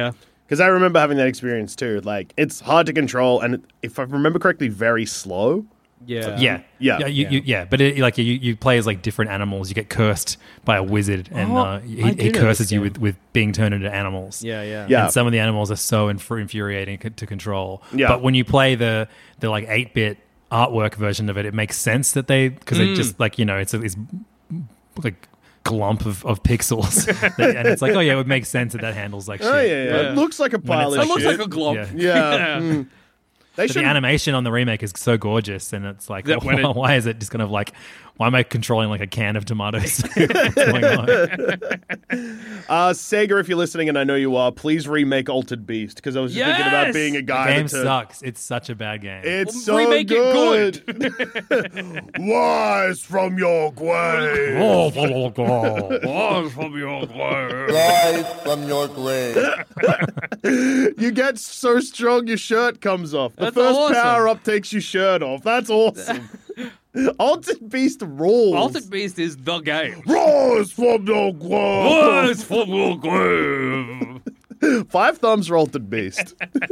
Because I remember having that experience too. Like, it's hard to control, and if I remember correctly, very slow. Yeah. Yeah. But you play as like different animals. You get cursed by a wizard, and he curses you with being turned into animals. Yeah. And some of the animals are so infuriating to control. Yeah. But when you play the like 8-bit artwork version of it, it makes sense that because it just like it's this like glump of pixels, and it's like, oh yeah, it would make sense that handles like shit. Oh yeah. It looks like a pile of It shit. looks like a glump. Yeah. They But the animation on the remake is so gorgeous, and it's like, why is it just kind of like, why am I controlling like a can of tomatoes? What's going on? Sega, if you're listening, and I know you are, please remake Altered Beast, because I was just thinking about being a The guy. game sucks. It's such a bad game. It's so remake good. it good. Rise from your grave. Oh, from your grave. Rise from your grave. You get so strong your shirt comes off. The That's first awesome. power-up takes your shirt off. That's awesome. Altered Beast rules. Altered Beast is the game. Rise from your grave. Rise from your grave. 5 thumbs for Altered Beast.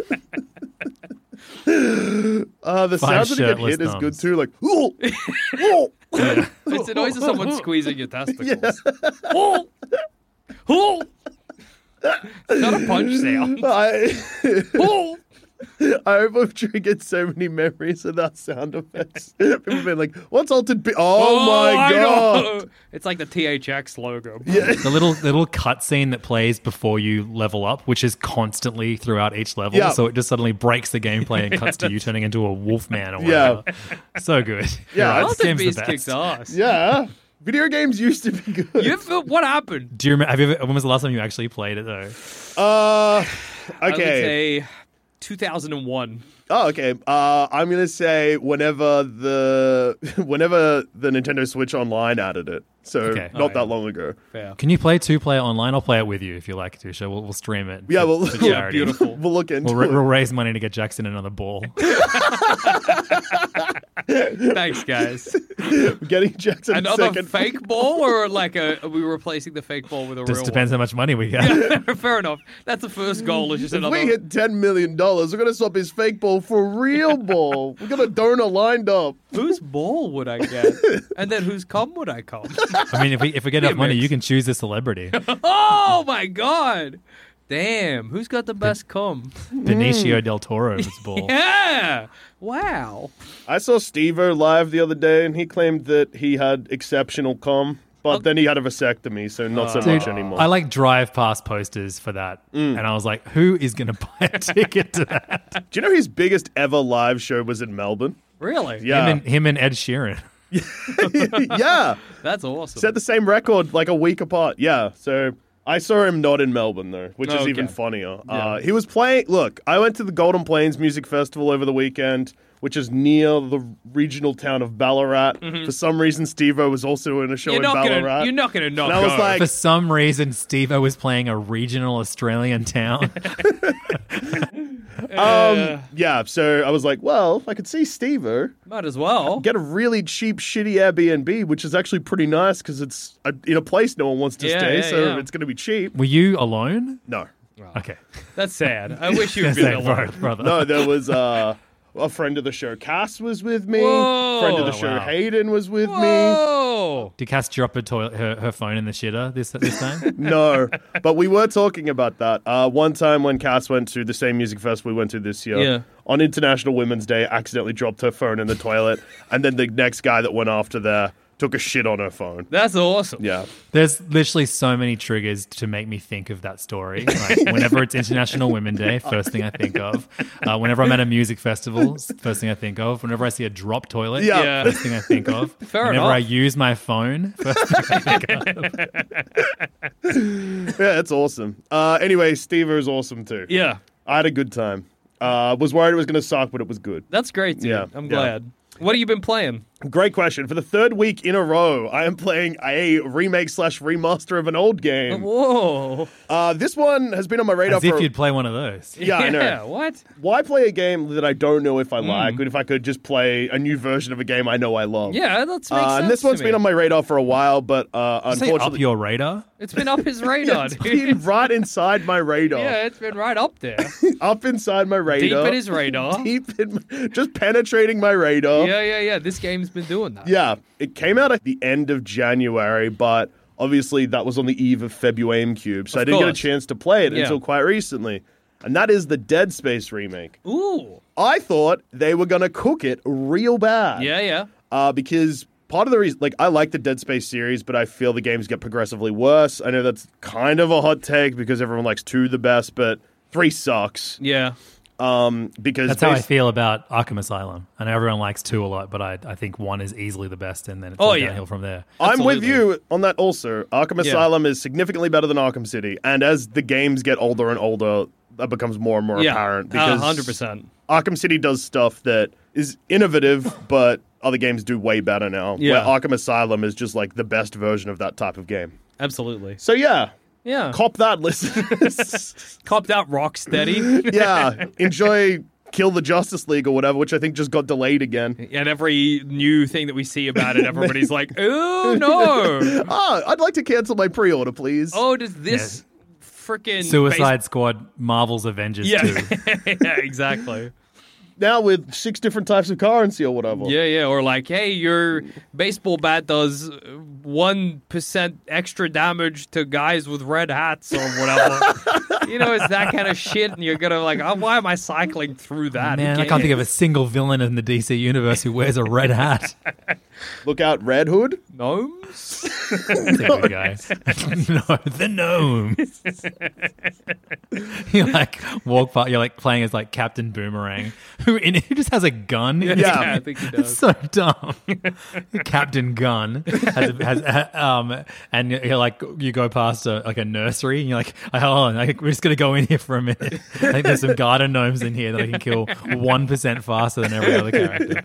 The sound that you get shirtless hit is good thumbs. too. Like, ooh, ooh. It's the noise of someone squeezing your testicles. Oh! Oh! It's not a punch sound. Oh! I hope I'm triggering so many memories of that sound effects. People being like, what's Altered Beast? Oh my I god. know. It's like the THX logo. The little cutscene that plays before you level up, which is constantly throughout each level, Yeah. so it just suddenly breaks the gameplay and cuts to you turning into a wolf man or whatever. So good. Yeah, You're right, this Altered game's the Beast best. kicks ass. Yeah. Video games used to be good. What happened? Do you remember? Have you ever, when was the last time you actually played it though? I would Okay. say 2001. Oh, okay. I'm gonna say whenever the Nintendo Switch Online added it. So Okay. not that long ago. Fair. Can you play 2-player online? I'll play it with you if you like to. So we'll stream it. Yeah, for- well, for charity. beautiful. We'll look into We'll it. raise money to get Jackson another ball. Thanks, guys. Getting Jackson Another second. fake ball, or like are we replacing the fake ball with a Just real depends how much money we get. one? Fair enough. That's the first goal. Is just If another. we hit $10 million, we're going to swap his fake ball for a real ball. We've got a donor lined up. Whose ball would I get? And then whose cum would I cum? I mean, if we get enough money, mix. you can choose a celebrity. Oh my god! Damn, who's got the best cum? Benicio del Toro's ball. Yeah! Wow. I saw Steve-O live the other day, and he claimed that he had exceptional cum, but then he had a vasectomy, so not so much anymore. I like drive past posters for that. And I was like, who is going to buy a ticket to that? Do you know his biggest ever live show was in Melbourne? Really? Yeah. Him and Ed Sheeran. Yeah. That's awesome. Set the same record like a week apart. Yeah. So I saw him not in Melbourne, though, which is Okay. even funnier. Yeah. He was playing. Look, I went to the Golden Plains Music Festival over the weekend, which is near the regional town of Ballarat. For some reason, Steve-O was also in a show You're in not Ballarat. you're not gonna not And I was go. like- For some reason, Steve-O was playing a regional Australian town. Yeah, so I was like, well, I could see Steve-O. might as well. Get a really cheap, shitty Airbnb, which is actually pretty nice because it's in a place no one wants to Yeah, stay, yeah, so yeah. it's going to be cheap. Were you alone? No. Okay. That's sad. I wish you'd been Say, alone. brother. No, there was a friend of the show, Cass, was with me. Whoa. Friend of the Oh, show, wow. Hayden, was with me. Whoa! Did Cass drop her phone in the shitter this time? No, but we were talking about that. One time when Cass went to the same music festival we went to this year, Yeah. on International Women's Day, accidentally dropped her phone in the toilet, and then the next guy that went after there took a shit on her phone. That's awesome. Yeah. There's literally so many triggers to make me think of that story. Like, whenever it's International Women's Day, first thing I think of. Whenever I'm at a music festival, first thing I think of. Whenever I see a drop toilet, Yeah. Yeah. first thing I think of. Fair Whenever enough. I use my phone, first thing I think of. Yeah, it's awesome. Anyway, Steve-O is awesome too. Yeah. I had a good time. Was worried it was going to suck, but it was good. That's great, dude. Yeah, I'm yeah. glad. What have you been playing? Great question. For the third week in a row, I am playing a remake/remaster of an old game. Whoa. This one has been on my radar As for... if you'd play one of those. Yeah, I know. Yeah, what? Why play a game that I don't know if I like, but if I could just play a new version of a game I know I love? Yeah, that makes sense. And this one's to me. been on my radar for a while, but Say unfortunately... up your radar? It's been up his radar, It's dude. been right inside my radar. Yeah, it's been right up there. Up inside my radar. Deep in his radar. Just penetrating my radar. Yeah. This game's been doing that. Yeah, it came out at the end of January, but obviously that was on the eve of February Cube, so I didn't get a course. chance to play it Yeah. until quite recently. And that is the Dead Space remake. Ooh. I thought they were going to cook it real bad. Yeah. Because part of the reason, I like the Dead Space series, but I feel the games get progressively worse. I know that's kind of a hot take because everyone likes 2 the best, but 3 sucks. Yeah. Because That's how I feel about Arkham Asylum. I know everyone likes 2 a lot, but I think 1 is easily the best, and then it's all downhill from there. I'm with Absolutely. you on that also. Arkham Asylum is significantly better than Arkham City, and as the games get older and older, that becomes more and more apparent. Because 100%. Arkham City does stuff that is innovative, but other games do way better now. Yeah. Where Arkham Asylum is just like the best version of that type of game. Absolutely. So yeah, Yeah. cop that, listeners. Copped out Rocksteady. Yeah, enjoy Kill the Justice League or whatever, which I think just got delayed again. And every new thing that we see about it, everybody's like, oh, no. I'd like to cancel my pre-order, please. Oh, does this freaking Suicide Squad, Marvel's Avengers 2. Yeah, exactly. Now with 6 different types of currency or whatever. Yeah. Or like, hey, your baseball bat does 1% extra damage to guys with red hats or whatever. It's that kind of shit, and you're gonna like, oh, why am I cycling through that? Man, I can't think of a single villain in the DC universe who wears a red hat. Look out, Red Hood. Gnomes? That's a good guy. No, the gnomes. You walk by, you're playing as Captain Boomerang, who just has a gun. Yeah, I think he It's does. so dumb. Captain Gun and you're you go past a nursery and you're like, hold on, we're just gonna go in here for a minute. I think there's some garden gnomes in here that I can kill 1% faster than every other character.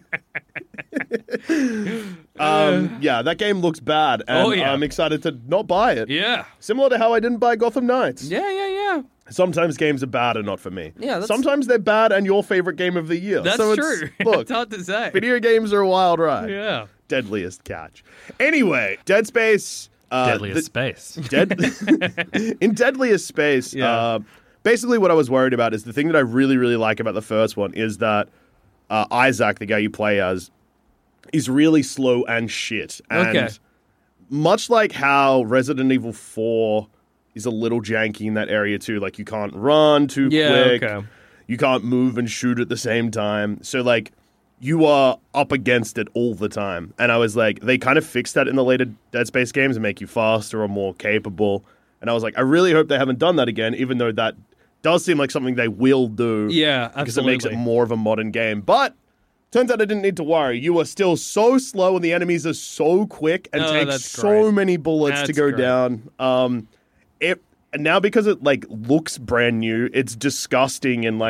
Yeah, that game looks bad, and I'm excited to not buy it. Yeah. Similar to how I didn't buy Gotham Knights. Yeah. Sometimes games are bad and not for me. Yeah, that's- Sometimes they're bad and your favorite game of the year. That's so true. Look, It's hard to say. video games are a wild ride. Yeah. Deadliest catch. Anyway, Dead Space. Deadliest Space. In Deadliest Space, Yeah. basically what I was worried about is the thing that I really, really like about the first one is that Isaac, the guy you play as, is really slow and shit. And Okay. much like how Resident Evil 4 is a little janky in that area too, you can't run too quick. Okay. You can't move and shoot at the same time. So you are up against it all the time. And I was like, they kind of fixed that in the later Dead Space games and make you faster or more capable. And I was like, I really hope they haven't done that again, even though that does seem like something they will do. Yeah, Because it makes it absolutely. more of a modern game. But turns out I didn't need to worry. You are still so slow and the enemies are so quick and Oh, take that's so great. many bullets to That's go great. down. And now because it looks brand new, it's disgusting and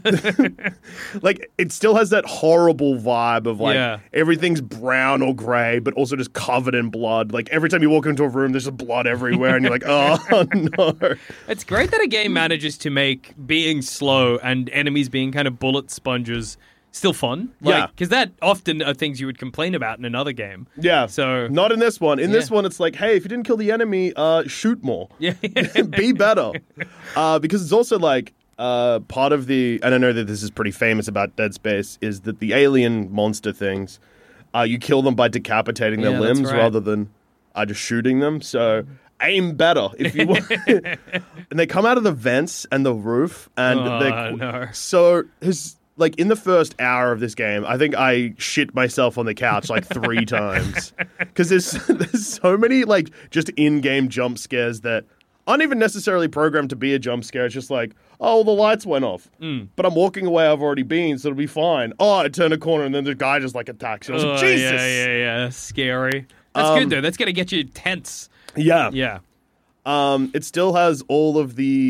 it still has that horrible vibe of Yeah. everything's brown or gray, but also just covered in blood. Every time you walk into a room, there's just blood everywhere, and you're like, oh no. It's great that a game manages to make being slow and enemies being kind of bullet sponges still fun. Yeah. Because that often are things you would complain about in another game. Yeah. So- not in this one. In this Yeah. one, it's like, hey, if you didn't kill the enemy, shoot more. Yeah. Be better. Because it's also part of the, and I know that this is pretty famous about Dead Space, is that the alien monster things, you kill them by decapitating their Yeah, that's limbs right. rather than just shooting them. So aim better if you want. And they come out of the vents and the roof, and no. so in the first hour of this game, I think I shit myself on the couch 3 times. Because there's so many just in-game jump scares that aren't even necessarily programmed to be a jump scare. It's just oh, the lights went off. But I'm walking away, I've already been, so it'll be fine. Oh, I turn a corner and then the guy just attacks you. I was like, Jesus! Yeah. Scary. That's good, though. That's going to get you tense. Yeah. Yeah. It still has all of the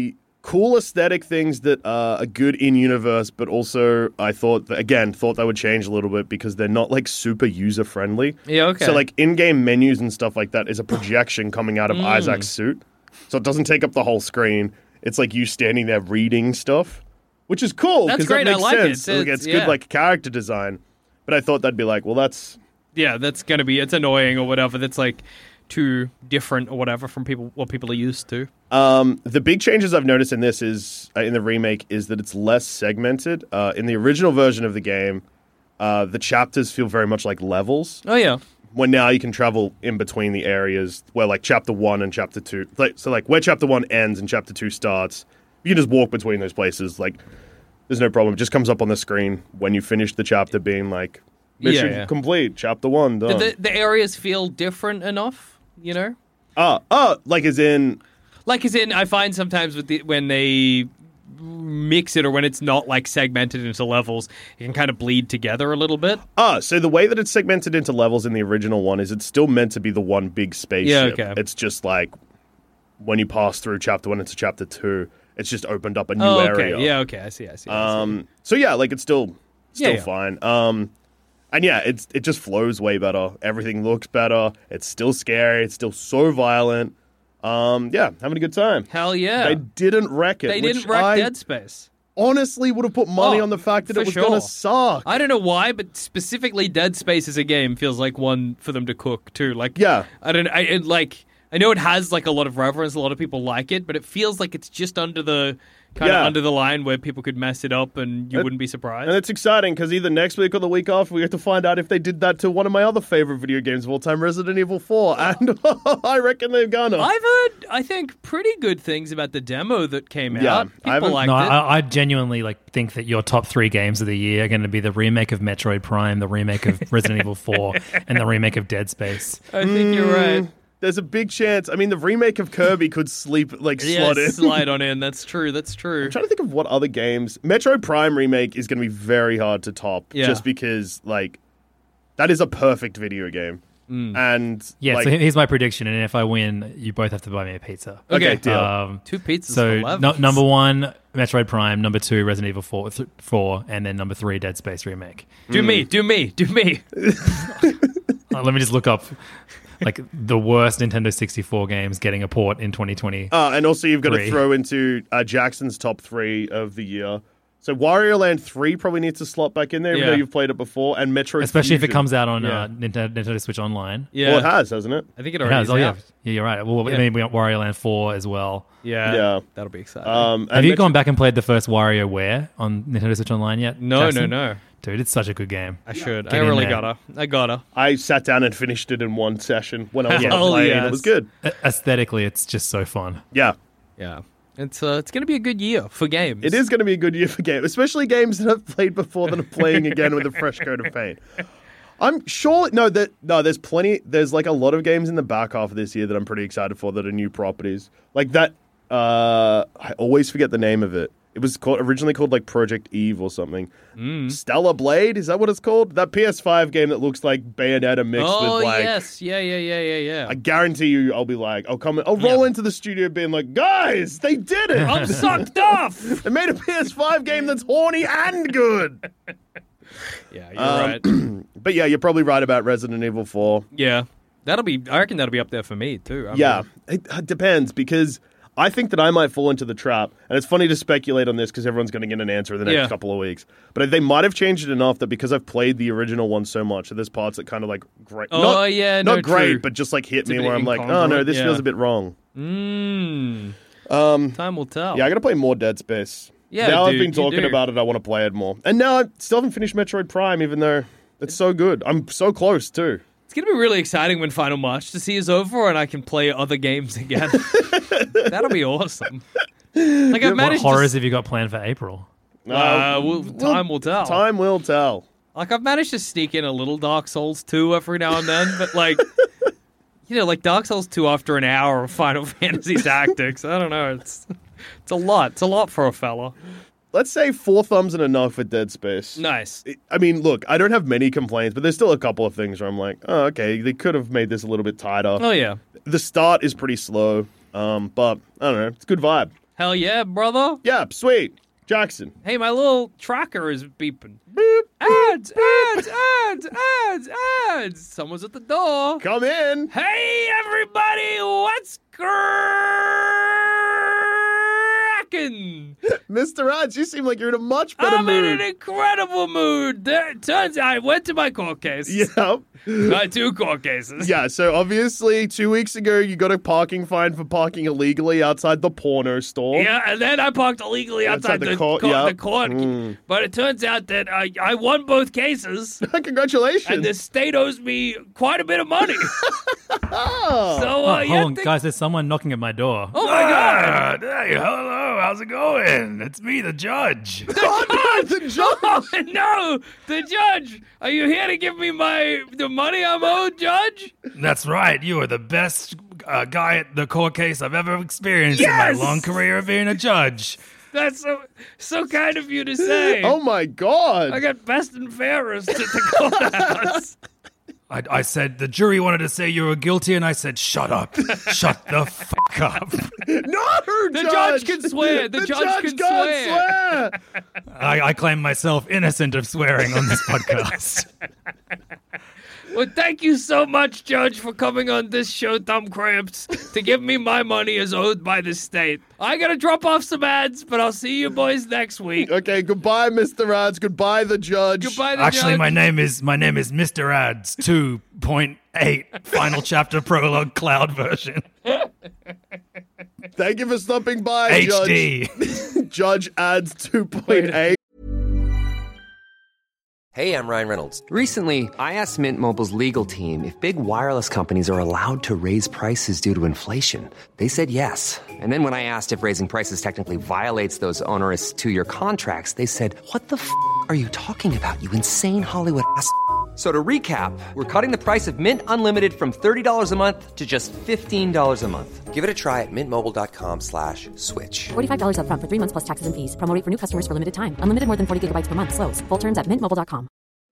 cool aesthetic things that are good in universe, but also I thought they would change a little bit because they're not like super user friendly. Yeah, okay. So like in-game menus and stuff like that is a projection coming out of Isaac's suit, so it doesn't take up the whole screen. It's like you standing there reading stuff, which is cool That's because great. that makes I like sense. it. It's good like character design. But I thought that'd be like, well, that's that's gonna be it's annoying or whatever. That's like too different or whatever from what people are used to. The big changes I've noticed in this is in the remake is that it's less segmented. In the original version of the game, the chapters feel very much like levels. Oh yeah. When now you can travel in between the areas where like chapter 1 and chapter 2. So like where chapter 1 ends and chapter 2 starts, you can just walk between those places. Like there's no problem. It just comes up on the screen when you finish the chapter being like mission complete, chapter 1 done. Did the areas feel different enough, you know? Like as in I find sometimes when they mix it or when it's not like segmented into levels, it can kind of bleed together a little bit. So the way that it's segmented into levels in the original one is it's still meant to be the one big spaceship. Yeah, okay. It's just like when you pass through chapter 1 into chapter 2, it's just opened up a new area. Yeah, okay, I see. So yeah, like it's still fine. And yeah, it just flows way better. Everything looks better. It's still scary. It's still so violent. Having a good time. Hell yeah. They didn't wreck it. They didn't wreck Dead Space. Honestly would have put money on the fact that it was going to suck. I don't know why, but specifically Dead Space as a game feels like one for them to cook too. Like, yeah. I know it has like a lot of reverence, a lot of people like it, but it feels like it's just under the under the line where people could mess it up and you wouldn't be surprised. And it's exciting because either next week or the week after we get to find out if they did that to one of my other favorite video games of all time, Resident Evil 4. And I reckon they're gonna. I've heard, I think, pretty good things about the demo that came out. People liked it. I genuinely think that your top 3 games of the year are going to be the remake of Metroid Prime, the remake of Resident Evil 4, and the remake of Dead Space. I think you're right. There's a big chance. I mean, the remake of Kirby could slot in. Slide on in. That's true. I'm trying to think of what other games. Metroid Prime remake is going to be very hard to top, just because that is a perfect video game. And so here's my prediction, and if I win, you both have to buy me a pizza. Okay, deal. 2 pizzas. So number 1, Metroid Prime. Number 2, Resident Evil 4, and then number 3, Dead Space remake. Do me. Let me just look up. Like the worst Nintendo 64 games getting a port in 2020. And also you've got to throw into Jackson's top 3 of the year. So Wario Land 3 probably needs to slot back in there, even though you've played it before, and Metroid Especially Fusion. if it comes out on Nintendo Switch Online. Yeah. Well, it has, hasn't it? I think it already has. Yeah, you're right. Well, I mean, we got Wario Land 4 as well. Yeah. That'll be exciting. Have you gone back and played the first WarioWare on Nintendo Switch Online yet? No. Dude, it's such a good game. I should. I really gotta. I sat down and finished it in one session when I was playing. It was good. Aesthetically, it's just so fun. Yeah. Yeah. It's going to be a good year for games. It is going to be a good year for games, especially games that I've played before that I'm playing again with a fresh coat of paint. I'm sure there's plenty. There's like a lot of games in the back half of this year that I'm pretty excited for that are new properties. Like that. I always forget the name of it. It was originally called like Project Eve or something. Stellar Blade, is that what it's called? That PS5 game that looks like Bayonetta mixed with like... Oh, yes. Yeah. I guarantee you I'll be like, I'll roll into the studio being like, guys, they did it! I'm sucked off! They made a PS5 game that's horny and good! Yeah, you're right. But yeah, you're probably right about Resident Evil 4. Yeah. I reckon that'll be up there for me too. It depends because... I think that I might fall into the trap, and it's funny to speculate on this because everyone's going to get an answer in the next couple of weeks. But they might have changed it enough that because I've played the original one so much, that there's parts that kind of like great. Not great, true. But just like hit me where I'm like, oh no, this feels a bit wrong. Time will tell. Yeah, I got to play more Dead Space. Yeah, now I've been talking about it, I want to play it more. And now I still haven't finished Metroid Prime, even though it's so good. I'm so close too. It's going to be really exciting when Final March to see is over and I can play other games again. That'll be awesome. Like what horrors have you got planned for April? Time will tell. Time will tell. Like I've managed to sneak in a little Dark Souls 2 every now and then, but like, like Dark Souls 2 after an hour of Final Fantasy Tactics. I don't know. It's a lot. It's a lot for a fella. Let's say 4 thumbs and enough for Dead Space. Nice. I mean, look, I don't have many complaints, but there's still a couple of things where I'm like, oh, okay, they could have made this a little bit tighter. Oh, yeah. The start is pretty slow, but I don't know, it's a good vibe. Hell yeah, brother. Yeah, sweet. Jackson. Hey, my little tracker is beeping. Boop. Ads, ads, ads, ads, ads. Someone's at the door. Come in. Hey, everybody, what's cracking? Mr. Ads, you seem like you're in a much better I'm mood. in an incredible mood. Turns out I went to my court case. Yep. Got 2 court cases. Yeah, so obviously 2 weeks ago you got a parking fine for parking illegally outside the porno store. Yeah, and then I parked illegally outside the court. yep. But it turns out that I won both cases. Congratulations. And the state owes me quite a bit of money. Oh. So, Hold on, guys, there's someone knocking at my door. Oh, my God. Hey, hello, how's it going? It's me, the judge. The judge. Oh, no, the judge. Are you here to give me the money I'm owed, Judge? That's right, you are the best guy at the court case I've ever experienced in my long career of being a judge. That's so kind of you to say. Oh my God. I got best and fairest at the courthouse. I said, the jury wanted to say you were guilty, and I said, shut up. Shut the fuck up. No, The judge can swear. The judge can can't swear. I claim myself innocent of swearing on this podcast. Well, thank you so much, Judge, for coming on this show, Thumb Cramps, to give me my money as owed by the state. I gotta drop off some ads, but I'll see you boys next week. Okay, goodbye, Mr. Ads. Goodbye, the judge. Goodbye, the Actually, judge. my name is Mr. Ads 2.8 final chapter prologue cloud version. Thank you for stopping by, HD. Judge. Judge Ads 2.8. Hey, I'm Ryan Reynolds. Recently, I asked Mint Mobile's legal team if big wireless companies are allowed to raise prices due to inflation. They said yes. And then when I asked if raising prices technically violates those onerous 2-year contracts, they said, "What the f*** are you talking about, you insane Hollywood ass?" So to recap, we're cutting the price of Mint Unlimited from $30 a month to just $15 a month. Give it a try at mintmobile.com/switch. $45 up front for 3 months plus taxes and fees. Promo rate for new customers for limited time. Unlimited more than 40 gigabytes per month. Slows full terms at mintmobile.com.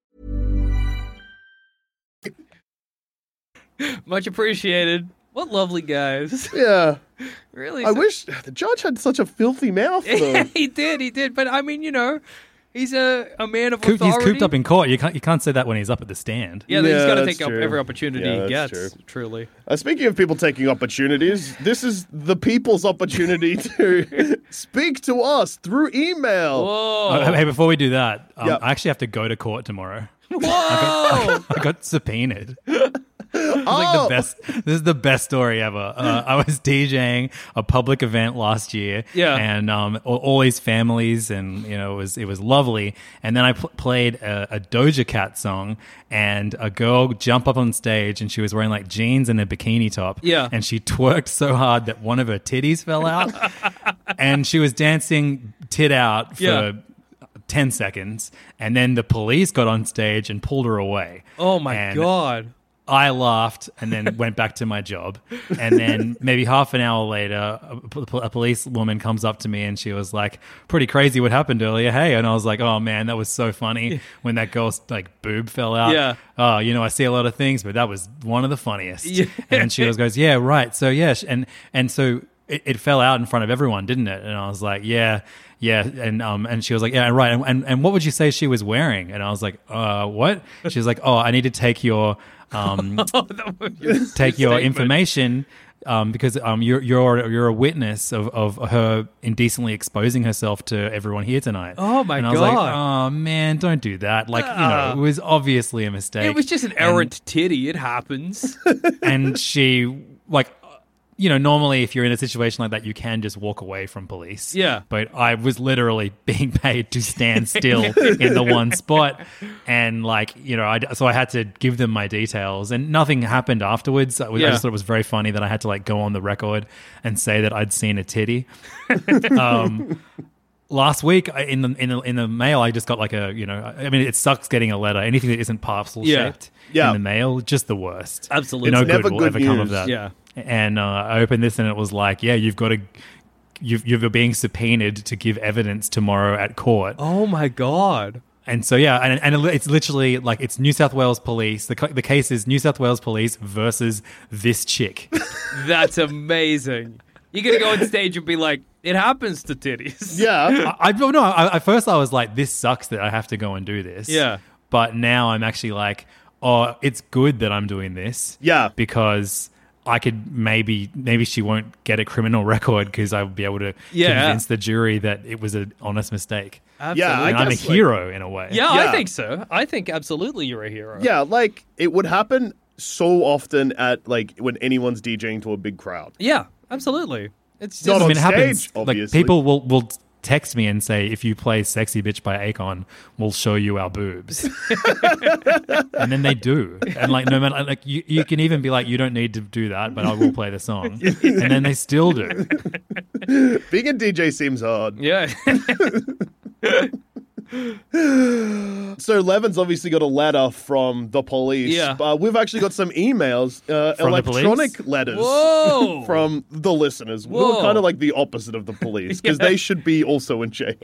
Much appreciated. What lovely guys. Yeah. Really. I wish the judge had such a filthy mouth, though. He did. But I mean, he's a man of He's authority. cooped up in court. You can't say that when he's up at the stand. Yeah, he's got to that's take up true. every opportunity Yeah, he that's gets, true. truly. Speaking of people taking opportunities, this is the people's opportunity to speak to us through email. Whoa. Hey, before we do that, Yep. I actually have to go to court tomorrow. Whoa. I got subpoenaed. It's like the best. This is the best story ever. I was DJing a public event last year, Yeah. and all these families, and it was lovely. And then I played a Doja Cat song, and a girl jumped up on stage, and she was wearing like jeans and a bikini top, Yeah. and she twerked so hard that one of her titties fell out, and she was dancing tit out for Yeah. 10 seconds, and then the police got on stage and pulled her away. Oh, my And God. I laughed and then went back to my job. And then maybe half an hour later, a police woman comes up to me and she was like, "Pretty crazy what happened earlier, hey?" And I was like, "Oh man, that was so funny when that girl's like boob fell out." Yeah. "Oh, I see a lot of things, but that was one of the funniest." Yeah. And then she goes, "Yeah, right. So yeah." And so it fell out in front of everyone, didn't it? And I was like, yeah. And she was like, "Yeah, right. And what would you say she was wearing?" And I was like, "What?" She was like, "Oh, I need to take your information because you're a witness of her indecently exposing herself to everyone here tonight." Oh my and I was God. like, "Oh man, don't do that." Like, it was obviously a mistake. It was just an errant titty. It happens. And she normally if you're in a situation like that, you can just walk away from police. Yeah. But I was literally being paid to stand still in the one spot. And so I had to give them my details and nothing happened afterwards. I just thought it was very funny that I had to go on the record and say that I'd seen a titty. Last week in the mail, I just got it sucks getting a letter. Anything that isn't parcel shaped in the mail, just the worst. Absolutely. No Never good will good ever come of news. that. Yeah. And I opened this and it was like, yeah, you're being subpoenaed to give evidence tomorrow at court. Oh my God. And so, yeah, and it's literally it's New South Wales Police. The case is New South Wales Police versus this chick. That's amazing. You're going to go on stage and be like, It happens to titties. Yeah. At first I was like, this sucks that I have to go and do this. Yeah. But now I'm actually like, oh, it's good that I'm doing this. Yeah. Because I could maybe she won't get a criminal record because I'll be able to convince the jury that it was an honest mistake. Absolutely. Yeah, And I'm a hero in a way. Yeah, I think so. I think absolutely you're a hero. Yeah, like it would happen so often at like when anyone's DJing to a big crowd. Yeah, absolutely. It's just, Not on it happens. stage, obviously. Like people will text me and say, if you play Sexy Bitch by Akon, we'll show you our boobs. And then they do. And like, no matter, like you can even be like, you don't need to do that, but I will play the song. And then they still do. Being a DJ seems hard. Yeah. So Levin's obviously got a letter from the police. Yeah. We've actually got some emails, From the police? electronic letters Whoa. from the listeners. Whoa. We're kind of like the opposite of the police because they should be also in jail.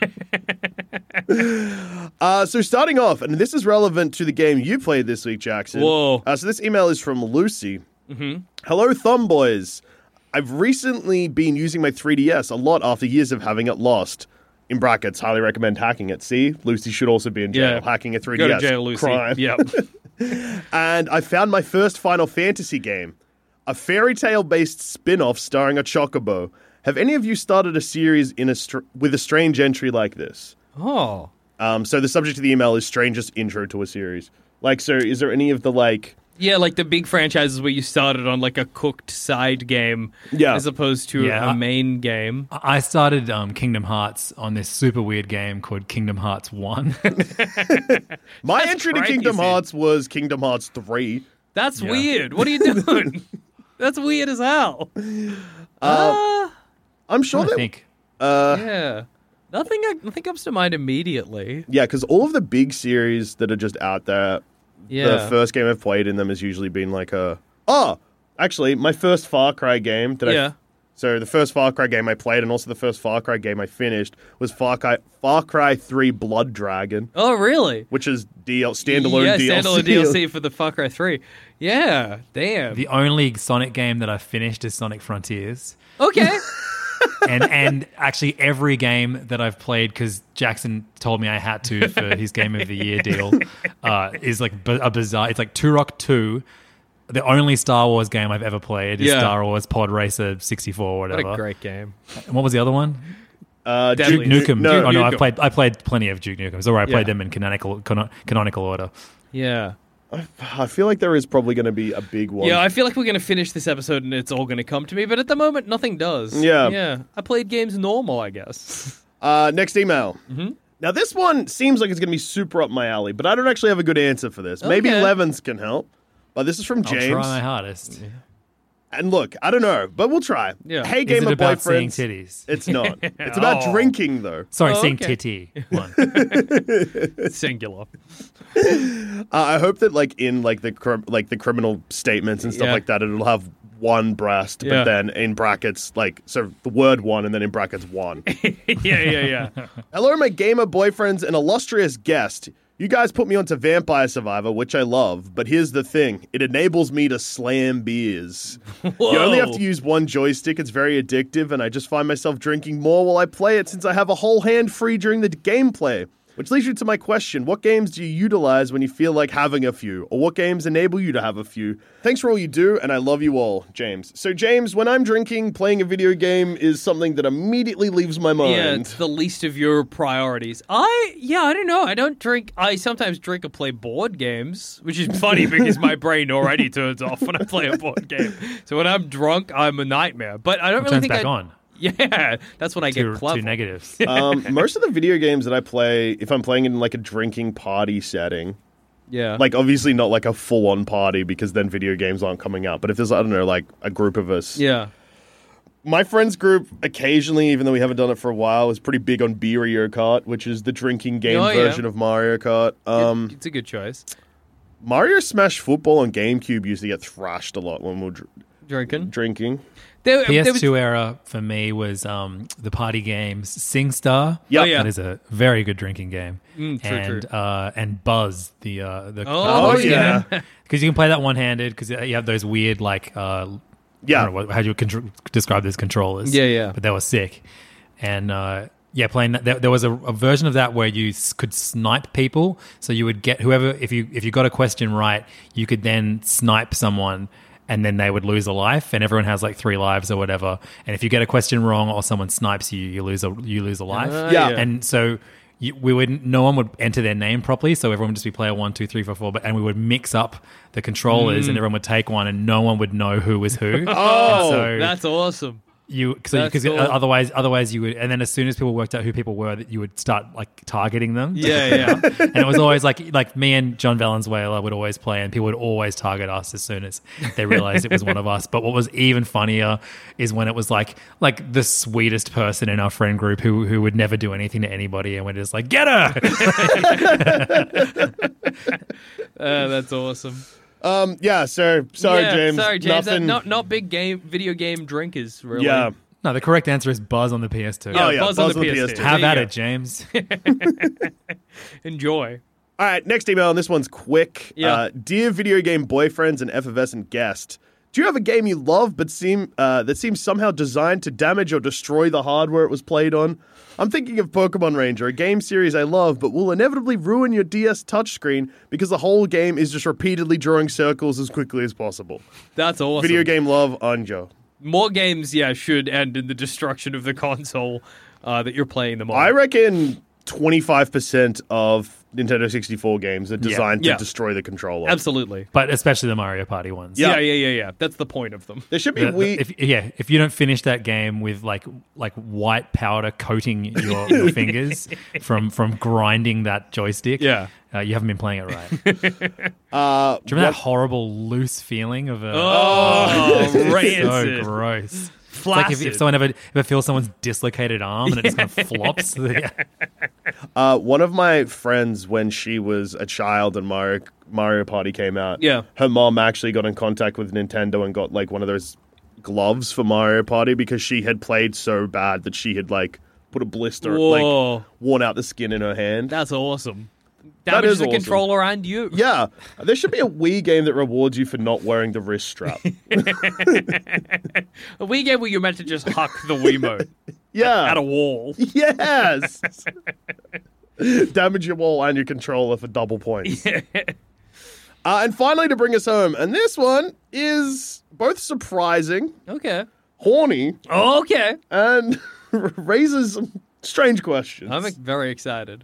So starting off, and this is relevant to the game you played this week, Jackson. Whoa. So this email is from Lucy. Mm-hmm. Hello, Thumb Boys. I've recently been using my 3DS a lot after years of having it lost. In brackets, highly recommend hacking it. See, Lucy should also be in jail. Yeah. Hacking a 3DS. Go to jail, Lucy. Crime. Yep. And I found my first Final Fantasy game, a fairy tale based spin off starring a chocobo. Have any of you started a series with a strange entry like this? Oh. So the subject of the email is strangest intro to a series. Like, so is there any of the like? Yeah, like the big franchises where you started on like a cooked side game as opposed to a main game. I started Kingdom Hearts on this super weird game called Kingdom Hearts 1. My entry to Kingdom Hearts was Kingdom Hearts 3. That's weird. What are you doing? That's weird as hell. I'm sure that... yeah. Nothing comes to mind immediately. Yeah, because all of the big series that are just out there... Yeah. The first game I've played in them has usually been like actually, my first Far Cry game so the first Far Cry game I played and also the first Far Cry game I finished was Far Cry 3 Blood Dragon. Oh, really? Which is standalone DLC. Yeah, standalone DLC for the Far Cry 3. Yeah, damn. The only Sonic game that I finished is Sonic Frontiers. Okay. and actually every game that I've played, because Jackson told me I had to for his Game of the Year deal, is like a bizarre. It's like Turok 2. The only Star Wars game I've ever played is Star Wars Pod Racer 64 or whatever. What a great game. And what was the other one? Duke Nukem. No, I played plenty of Duke Nukem. So I played them in canonical order. Yeah. I feel like there is probably going to be a big one. Yeah, I feel like we're going to finish this episode and it's all going to come to me, but at the moment, nothing does. Yeah. Yeah. I played games normal, I guess. Next email. Mm-hmm. Now, this one seems like it's going to be super up my alley, but I don't actually have a good answer for this. Maybe Levins can help. But this is from James. I'll try my hardest. Yeah. And look, I don't know, but we'll try. Yeah. Hey, Is Gamer it about Boyfriends. seeing titties? It's not. It's about drinking, though. Sorry, seeing titty. One. Singular. I hope that, like, in like the criminal statements and stuff like that, it'll have one breast, but then in brackets, like, so the word one, and then in brackets one. Yeah. Hello, my gamer boyfriends and illustrious guest. You guys put me onto Vampire Survivor, which I love, but here's the thing. It enables me to slam beers. Whoa. You only have to use one joystick. It's very addictive, and I just find myself drinking more while I play it since I have a whole hand free during the gameplay. Which leads you to my question. What games do you utilize when you feel like having a few? Or what games enable you to have a few? Thanks for all you do, and I love you all, James. So, James, when I'm drinking, playing a video game is something that immediately leaves my mind. Yeah, it's the least of your priorities. I don't know. I don't drink. I sometimes drink or play board games, which is funny because my brain already turns off when I play a board game. So when I'm drunk, I'm a nightmare. But I don't really think back on. Yeah, that's when I get clever. Two negatives. Most of the video games that I play, if I'm playing in like a drinking party setting, like obviously not like a full-on party because then video games aren't coming out. But if there's, I don't know, like a group of us. Yeah. My friends group occasionally, even though we haven't done it for a while, is pretty big on Mario Kart, which is the drinking game version of Mario Kart. It's a good choice. Mario Smash Football on GameCube used to get thrashed a lot when we were drinking. PS2 era for me was the party games SingStar. Yep. Oh, yeah. That is a very good drinking game. True. And Buzz, the yeah. because you can play that one-handed because you have those weird like Yeah. I don't know how you would describe those controllers. Yeah. But they were sick. And playing that, there was a version of that where you could snipe people. So you would get whoever, if you got a question right, you could then snipe someone, and then they would lose a life, and everyone has like 3 lives or whatever. And if you get a question wrong or someone snipes you, you lose a life. And so no one would enter their name properly, so everyone would just be player 1, 2, 3, 4, 4. And we would mix up the controllers, and everyone would take one, and no one would know who was who. That's awesome. Because otherwise you would, and then as soon as people worked out who people were, that you would start like targeting them. Yeah. And it was always like me and John Valenzuela would always play, and people would always target us as soon as they realized it was one of us. But what was even funnier is when it was like the sweetest person in our friend group who would never do anything to anybody, and we're just like, get her. That's awesome. Sorry, James. Sorry, James. Nothing. Not big video game drinkers, really. Yeah. No, the correct answer is Buzz on the PS2. Buzz on the PS2. Have at it, James. Enjoy. All right, next email, and this one's quick. Yeah. Dear video game boyfriends and effervescent guest, do you have a game you love but that seems somehow designed to damage or destroy the hardware it was played on? I'm thinking of Pokemon Ranger, a game series I love, but will inevitably ruin your DS touchscreen because the whole game is just repeatedly drawing circles as quickly as possible. That's awesome. Video game love, Anjo. More games, should end in the destruction of the console that you're playing them on. I reckon 25% of Nintendo 64 games are designed to destroy the controller. Absolutely. But especially the Mario Party ones. Yeah. That's the point of them. There should be if you don't finish that game with like white powder coating your fingers from grinding that joystick, you haven't been playing it right. Do you remember that horrible loose feeling of rancid. So gross. Flaccid. It's like if someone ever feels someone's dislocated arm and it just kind of flops. One of my friends, when she was a child and Mario Party came out, her mom actually got in contact with Nintendo and got like one of those gloves for Mario Party because she had played so bad that she had like put a blister, like worn out the skin in her hand. That's awesome. Damages the controller and you. Yeah. There should be a Wii game that rewards you for not wearing the wrist strap. A Wii game where you're meant to just huck the Wiimote. At a wall. Yes. Damage your wall and your controller for double points. And finally, to bring us home, and this one is both surprising, horny, and raises some strange questions. I'm very excited.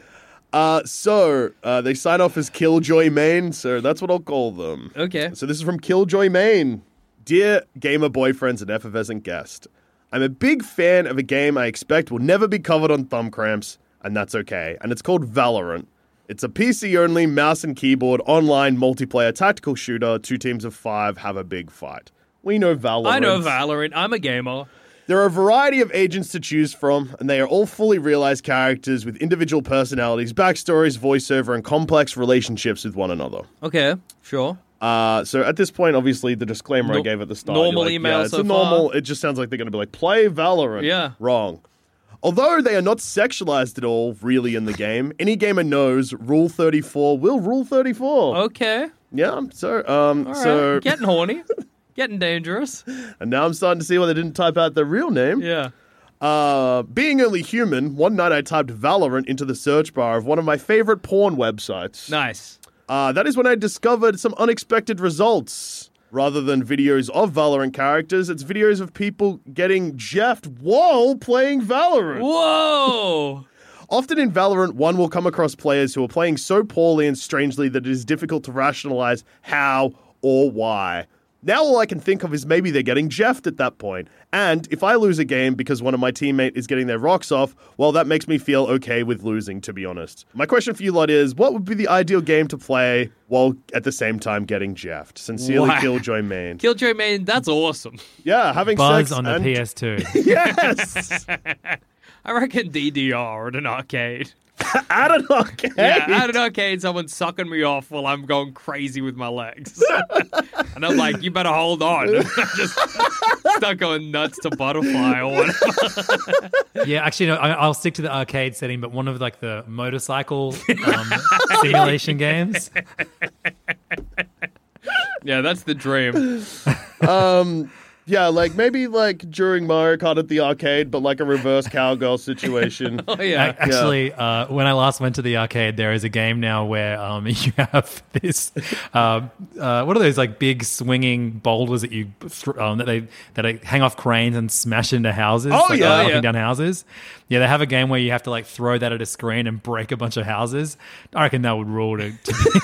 So they sign off as Killjoy Main, so that's what I'll call them. Okay. So this is from Killjoy Main. Dear gamer boyfriends and effervescent guest, I'm a big fan of a game I expect will never be covered on Thumb Cramps, and that's okay. And it's called Valorant. It's a PC-only, mouse and keyboard, online, multiplayer tactical shooter. 2 teams of 5 have a big fight. We know Valorant. I know Valorant. I'm a gamer. There are a variety of agents to choose from, and they are all fully realized characters with individual personalities, backstories, voiceover, and complex relationships with one another. Okay, sure. So at this point, obviously, the disclaimer I gave at the start. Normal email it's so a normal. It just sounds like they're going to be like, play Valorant. Yeah. Wrong. Although they are not sexualized at all, really, in the game, any gamer knows Rule 34 will Rule 34. Okay. Yeah, so... All right. Getting horny. Getting dangerous. And now I'm starting to see why they didn't type out their real name. Yeah. Being only human, one night I typed Valorant into the search bar of one of my favorite porn websites. Nice. That is when I discovered some unexpected results. Rather than videos of Valorant characters, it's videos of people getting jeffed while playing Valorant. Whoa! Often in Valorant, one will come across players who are playing so poorly and strangely that it is difficult to rationalize how or why. Now all I can think of is maybe they're getting jeffed at that point. And if I lose a game because one of my teammates is getting their rocks off, well, that makes me feel okay with losing, to be honest. My question for you lot is, what would be the ideal game to play while at the same time getting jeffed? Sincerely, Killjoy Main. Killjoy Main, that's awesome. Yeah, having Buzz sex on and... the PS2. Yes! I reckon DDR at an arcade. At an arcade? Yeah, at an arcade, someone's sucking me off while I'm going crazy with my legs. And I'm like, you better hold on. And I just start going nuts to Butterfly or whatever. Yeah, actually, no, I'll stick to the arcade setting, but one of like the motorcycle simulation games. Yeah, that's the dream. Yeah, like maybe like during Mario Kart at the arcade, but like a reverse cowgirl situation. Oh, yeah. Actually, when I last went to the arcade, there is a game now where you have this. What are those like big swinging boulders that you that they hang off cranes and smash into houses? Oh, like, yeah. knocking down houses. Yeah, they have a game where you have to like throw that at a screen and break a bunch of houses. I reckon that would rule to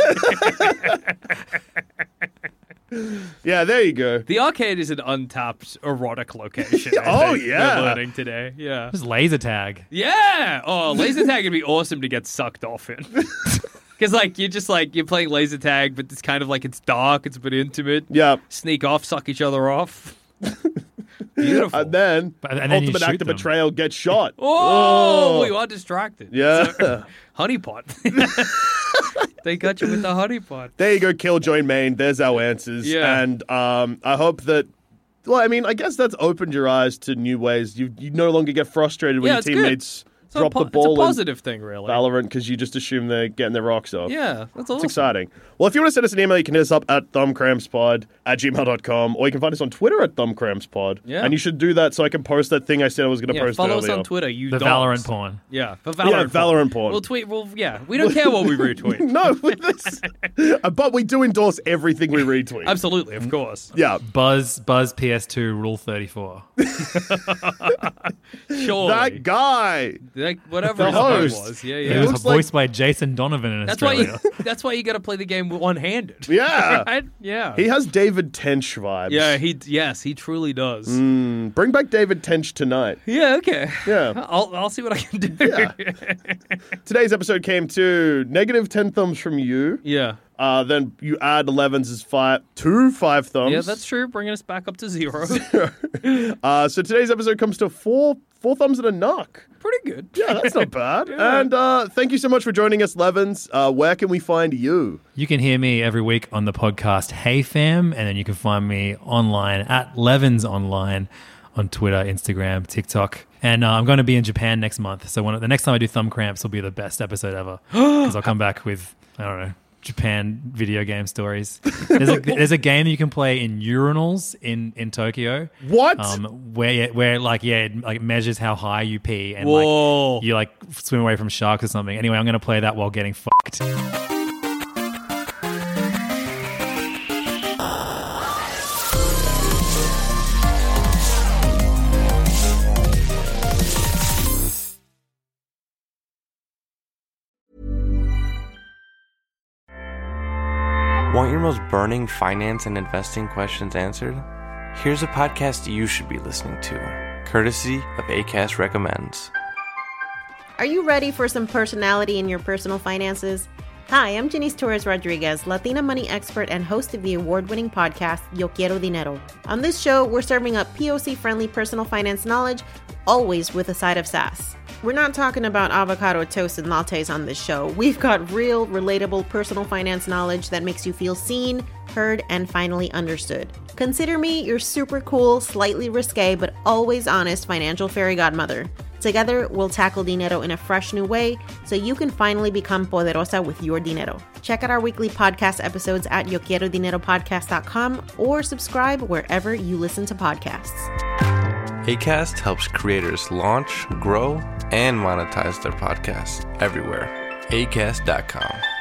Yeah, there you go. The arcade is an untapped erotic location. Oh, I think yeah. we're learning today. Yeah. just laser tag. Yeah. Oh, laser tag would be awesome to get sucked off in. Because like you're playing laser tag, but it's kind of like it's dark, it's a bit intimate. Yeah. Sneak off, suck each other off. Beautiful. And then, And then you ultimate shoot act of them. betrayal, get shot. Oh, you are distracted. Yeah. Honeypot. They got you with the honeypot. There you go, Killjoy Main. There's our answers. Yeah. And I hope that. Well, I mean, I guess that's opened your eyes to new ways. You no longer get frustrated when Yeah, your it's good. teammates drop the It's ball a in positive thing, really. Valorant because you just assume they're getting their rocks off. Yeah, that's awesome. It's exciting. Well, if you want to send us an email, you can hit us up at thumbcrampspod@gmail.com, or you can find us on Twitter at thumbcrampspod. Yeah. And you should do that so I can post that thing I said I was going to Yeah, post follow earlier. us on Twitter. You The dogs. Valorant porn. Yeah, for Valorant. Yeah, Valorant porn. We'll tweet. We don't care what we retweet. No, but we do endorse everything we retweet. Absolutely, of course. Yeah. Buzz PS2 Rule 34. Sure. That guy. Whatever The his name host. was. Yeah, It yeah. was looks like- voiced by Jason Donovan in Australia. That's why you got to play the game one-handed. Yeah. Right? Yeah. He has David Tench vibes. Yeah, he truly does. Bring back David Tench tonight. Yeah, okay. Yeah. I'll see what I can do. Yeah. Today's episode came to negative 10 thumbs from you. Yeah. Then you add 11's is 2 5 thumbs. Yeah, that's true. Bringing us back up to 0. So today's episode comes to 4 thumbs and a knock. Pretty good. Yeah, that's not bad. And thank you so much for joining us, Levins. Where can we find you? You can hear me every week on the podcast Hey Fam, and then you can find me online at Levins Online on Twitter, Instagram, TikTok. And I'm going to be in Japan next month. So the next time I do Thumb Cramps will be the best episode ever. Because I'll come back with, I don't know, Japan video game stories. There's a game you can play in urinals in Tokyo. What? Where it measures how high you pee and Whoa. like you like swim away from sharks or something. Anyway, I'm going to play that while getting fucked. Want your most burning finance and investing questions answered? Here's a podcast you should be listening to, courtesy of Acast Recommends. Are you ready for some personality in your personal finances? Hi, I'm Janice Torres Rodriguez, Latina money expert and host of the award-winning podcast Yo Quiero Dinero. On this show, we're serving up POC-friendly personal finance knowledge, always with a side of sass. We're not talking about avocado toast and lattes on this show. We've got real, relatable personal finance knowledge that makes you feel seen, heard, and finally understood. Consider me your super cool, slightly risque, but always honest financial fairy godmother. Together, we'll tackle dinero in a fresh new way so you can finally become poderosa with your dinero. Check out our weekly podcast episodes at YoQuieroDineroPodcast.com or subscribe wherever you listen to podcasts. Acast helps creators launch, grow, and monetize their podcasts everywhere. Acast.com.